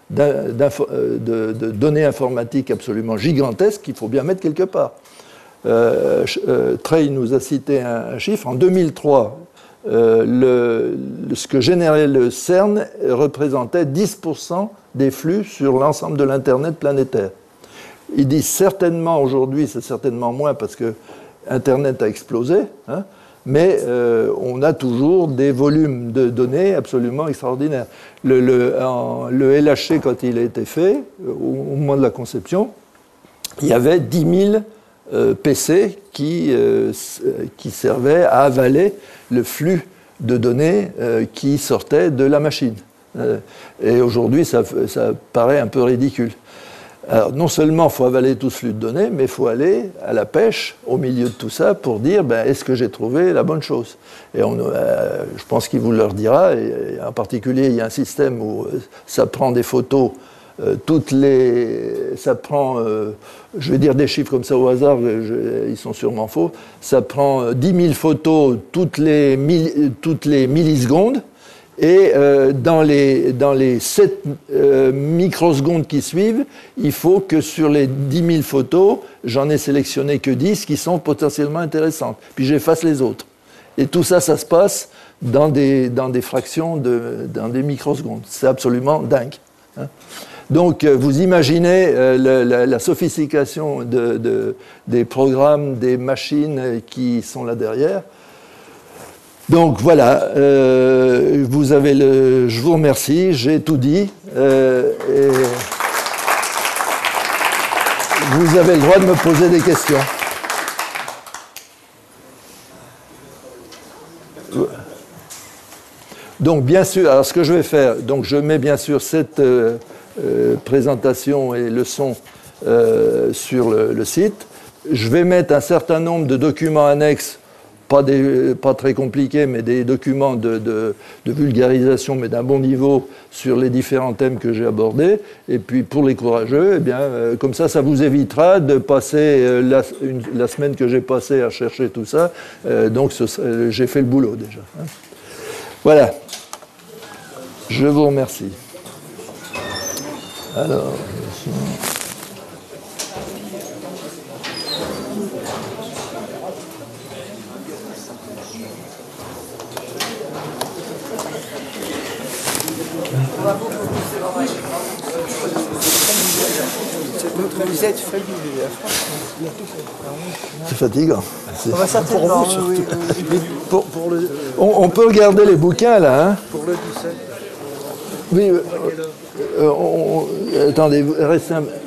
de, de données informatiques absolument gigantesques qu'il faut bien mettre quelque part. Euh, euh, Trey nous a cité un, un chiffre. En deux mille trois, euh, le, le, ce que générait le CERN représentait dix pour cent des flux sur l'ensemble de l'Internet planétaire. Il dit certainement, aujourd'hui, c'est certainement moins parce que Internet a explosé, hein, mais euh, on a toujours des volumes de données absolument extraordinaires. Le, le, en, le L H C, quand il a été fait, au, au moment de la conception, il y avait dix mille euh, P C qui, euh, qui servaient à avaler le flux de données euh, qui sortait de la machine. Euh, et aujourd'hui, ça, ça paraît un peu ridicule. Alors, non seulement il faut avaler tout ce flux de données, mais il faut aller à la pêche au milieu de tout ça pour dire ben, est-ce que j'ai trouvé la bonne chose. Et on, euh, je pense qu'il vous le dira. Et en particulier, il y a un système où ça prend des photos, euh, toutes les, ça prend, euh, je vais dire des chiffres comme ça au hasard, je, ils sont sûrement faux. Ça prend dix mille photos toutes les, mille, toutes les millisecondes. Et euh, dans les, dans les sept euh, microsecondes qui suivent, il faut que sur les dix mille photos, j'en ai sélectionné que dix qui sont potentiellement intéressantes. Puis j'efface les autres. Et tout ça, ça se passe dans des, dans des fractions, de, dans des microsecondes. C'est absolument dingue. Hein. Donc, euh, vous imaginez euh, la, la, la sophistication de, de, des programmes, des machines qui sont là derrière. Donc voilà, euh, vous avez le, je vous remercie, j'ai tout dit. Euh, et vous avez le droit de me poser des questions. Donc bien sûr, alors ce que je vais faire, donc je mets bien sûr cette euh, euh, présentation et le son euh, sur le, le site. Je vais mettre un certain nombre de documents annexes. Pas, des, pas très compliqués, mais des documents de, de, de vulgarisation, mais d'un bon niveau sur les différents thèmes que j'ai abordés. Et puis pour les courageux, eh bien, euh, comme ça, ça vous évitera de passer euh, la, une, la semaine que j'ai passée à chercher tout ça. Euh, donc ce, euh, j'ai fait le boulot déjà. Hein. Voilà. Je vous remercie. Alors.
Vous êtes fabuleux, franchement.
C'est fatigant. C'est
on va certainement. Pour vous, oui, oui, oui.
Pour, pour le, on, on peut regarder les bouquins là. Hein.
Pour le dix-sept.
Oui. Euh, on, attendez, restez un.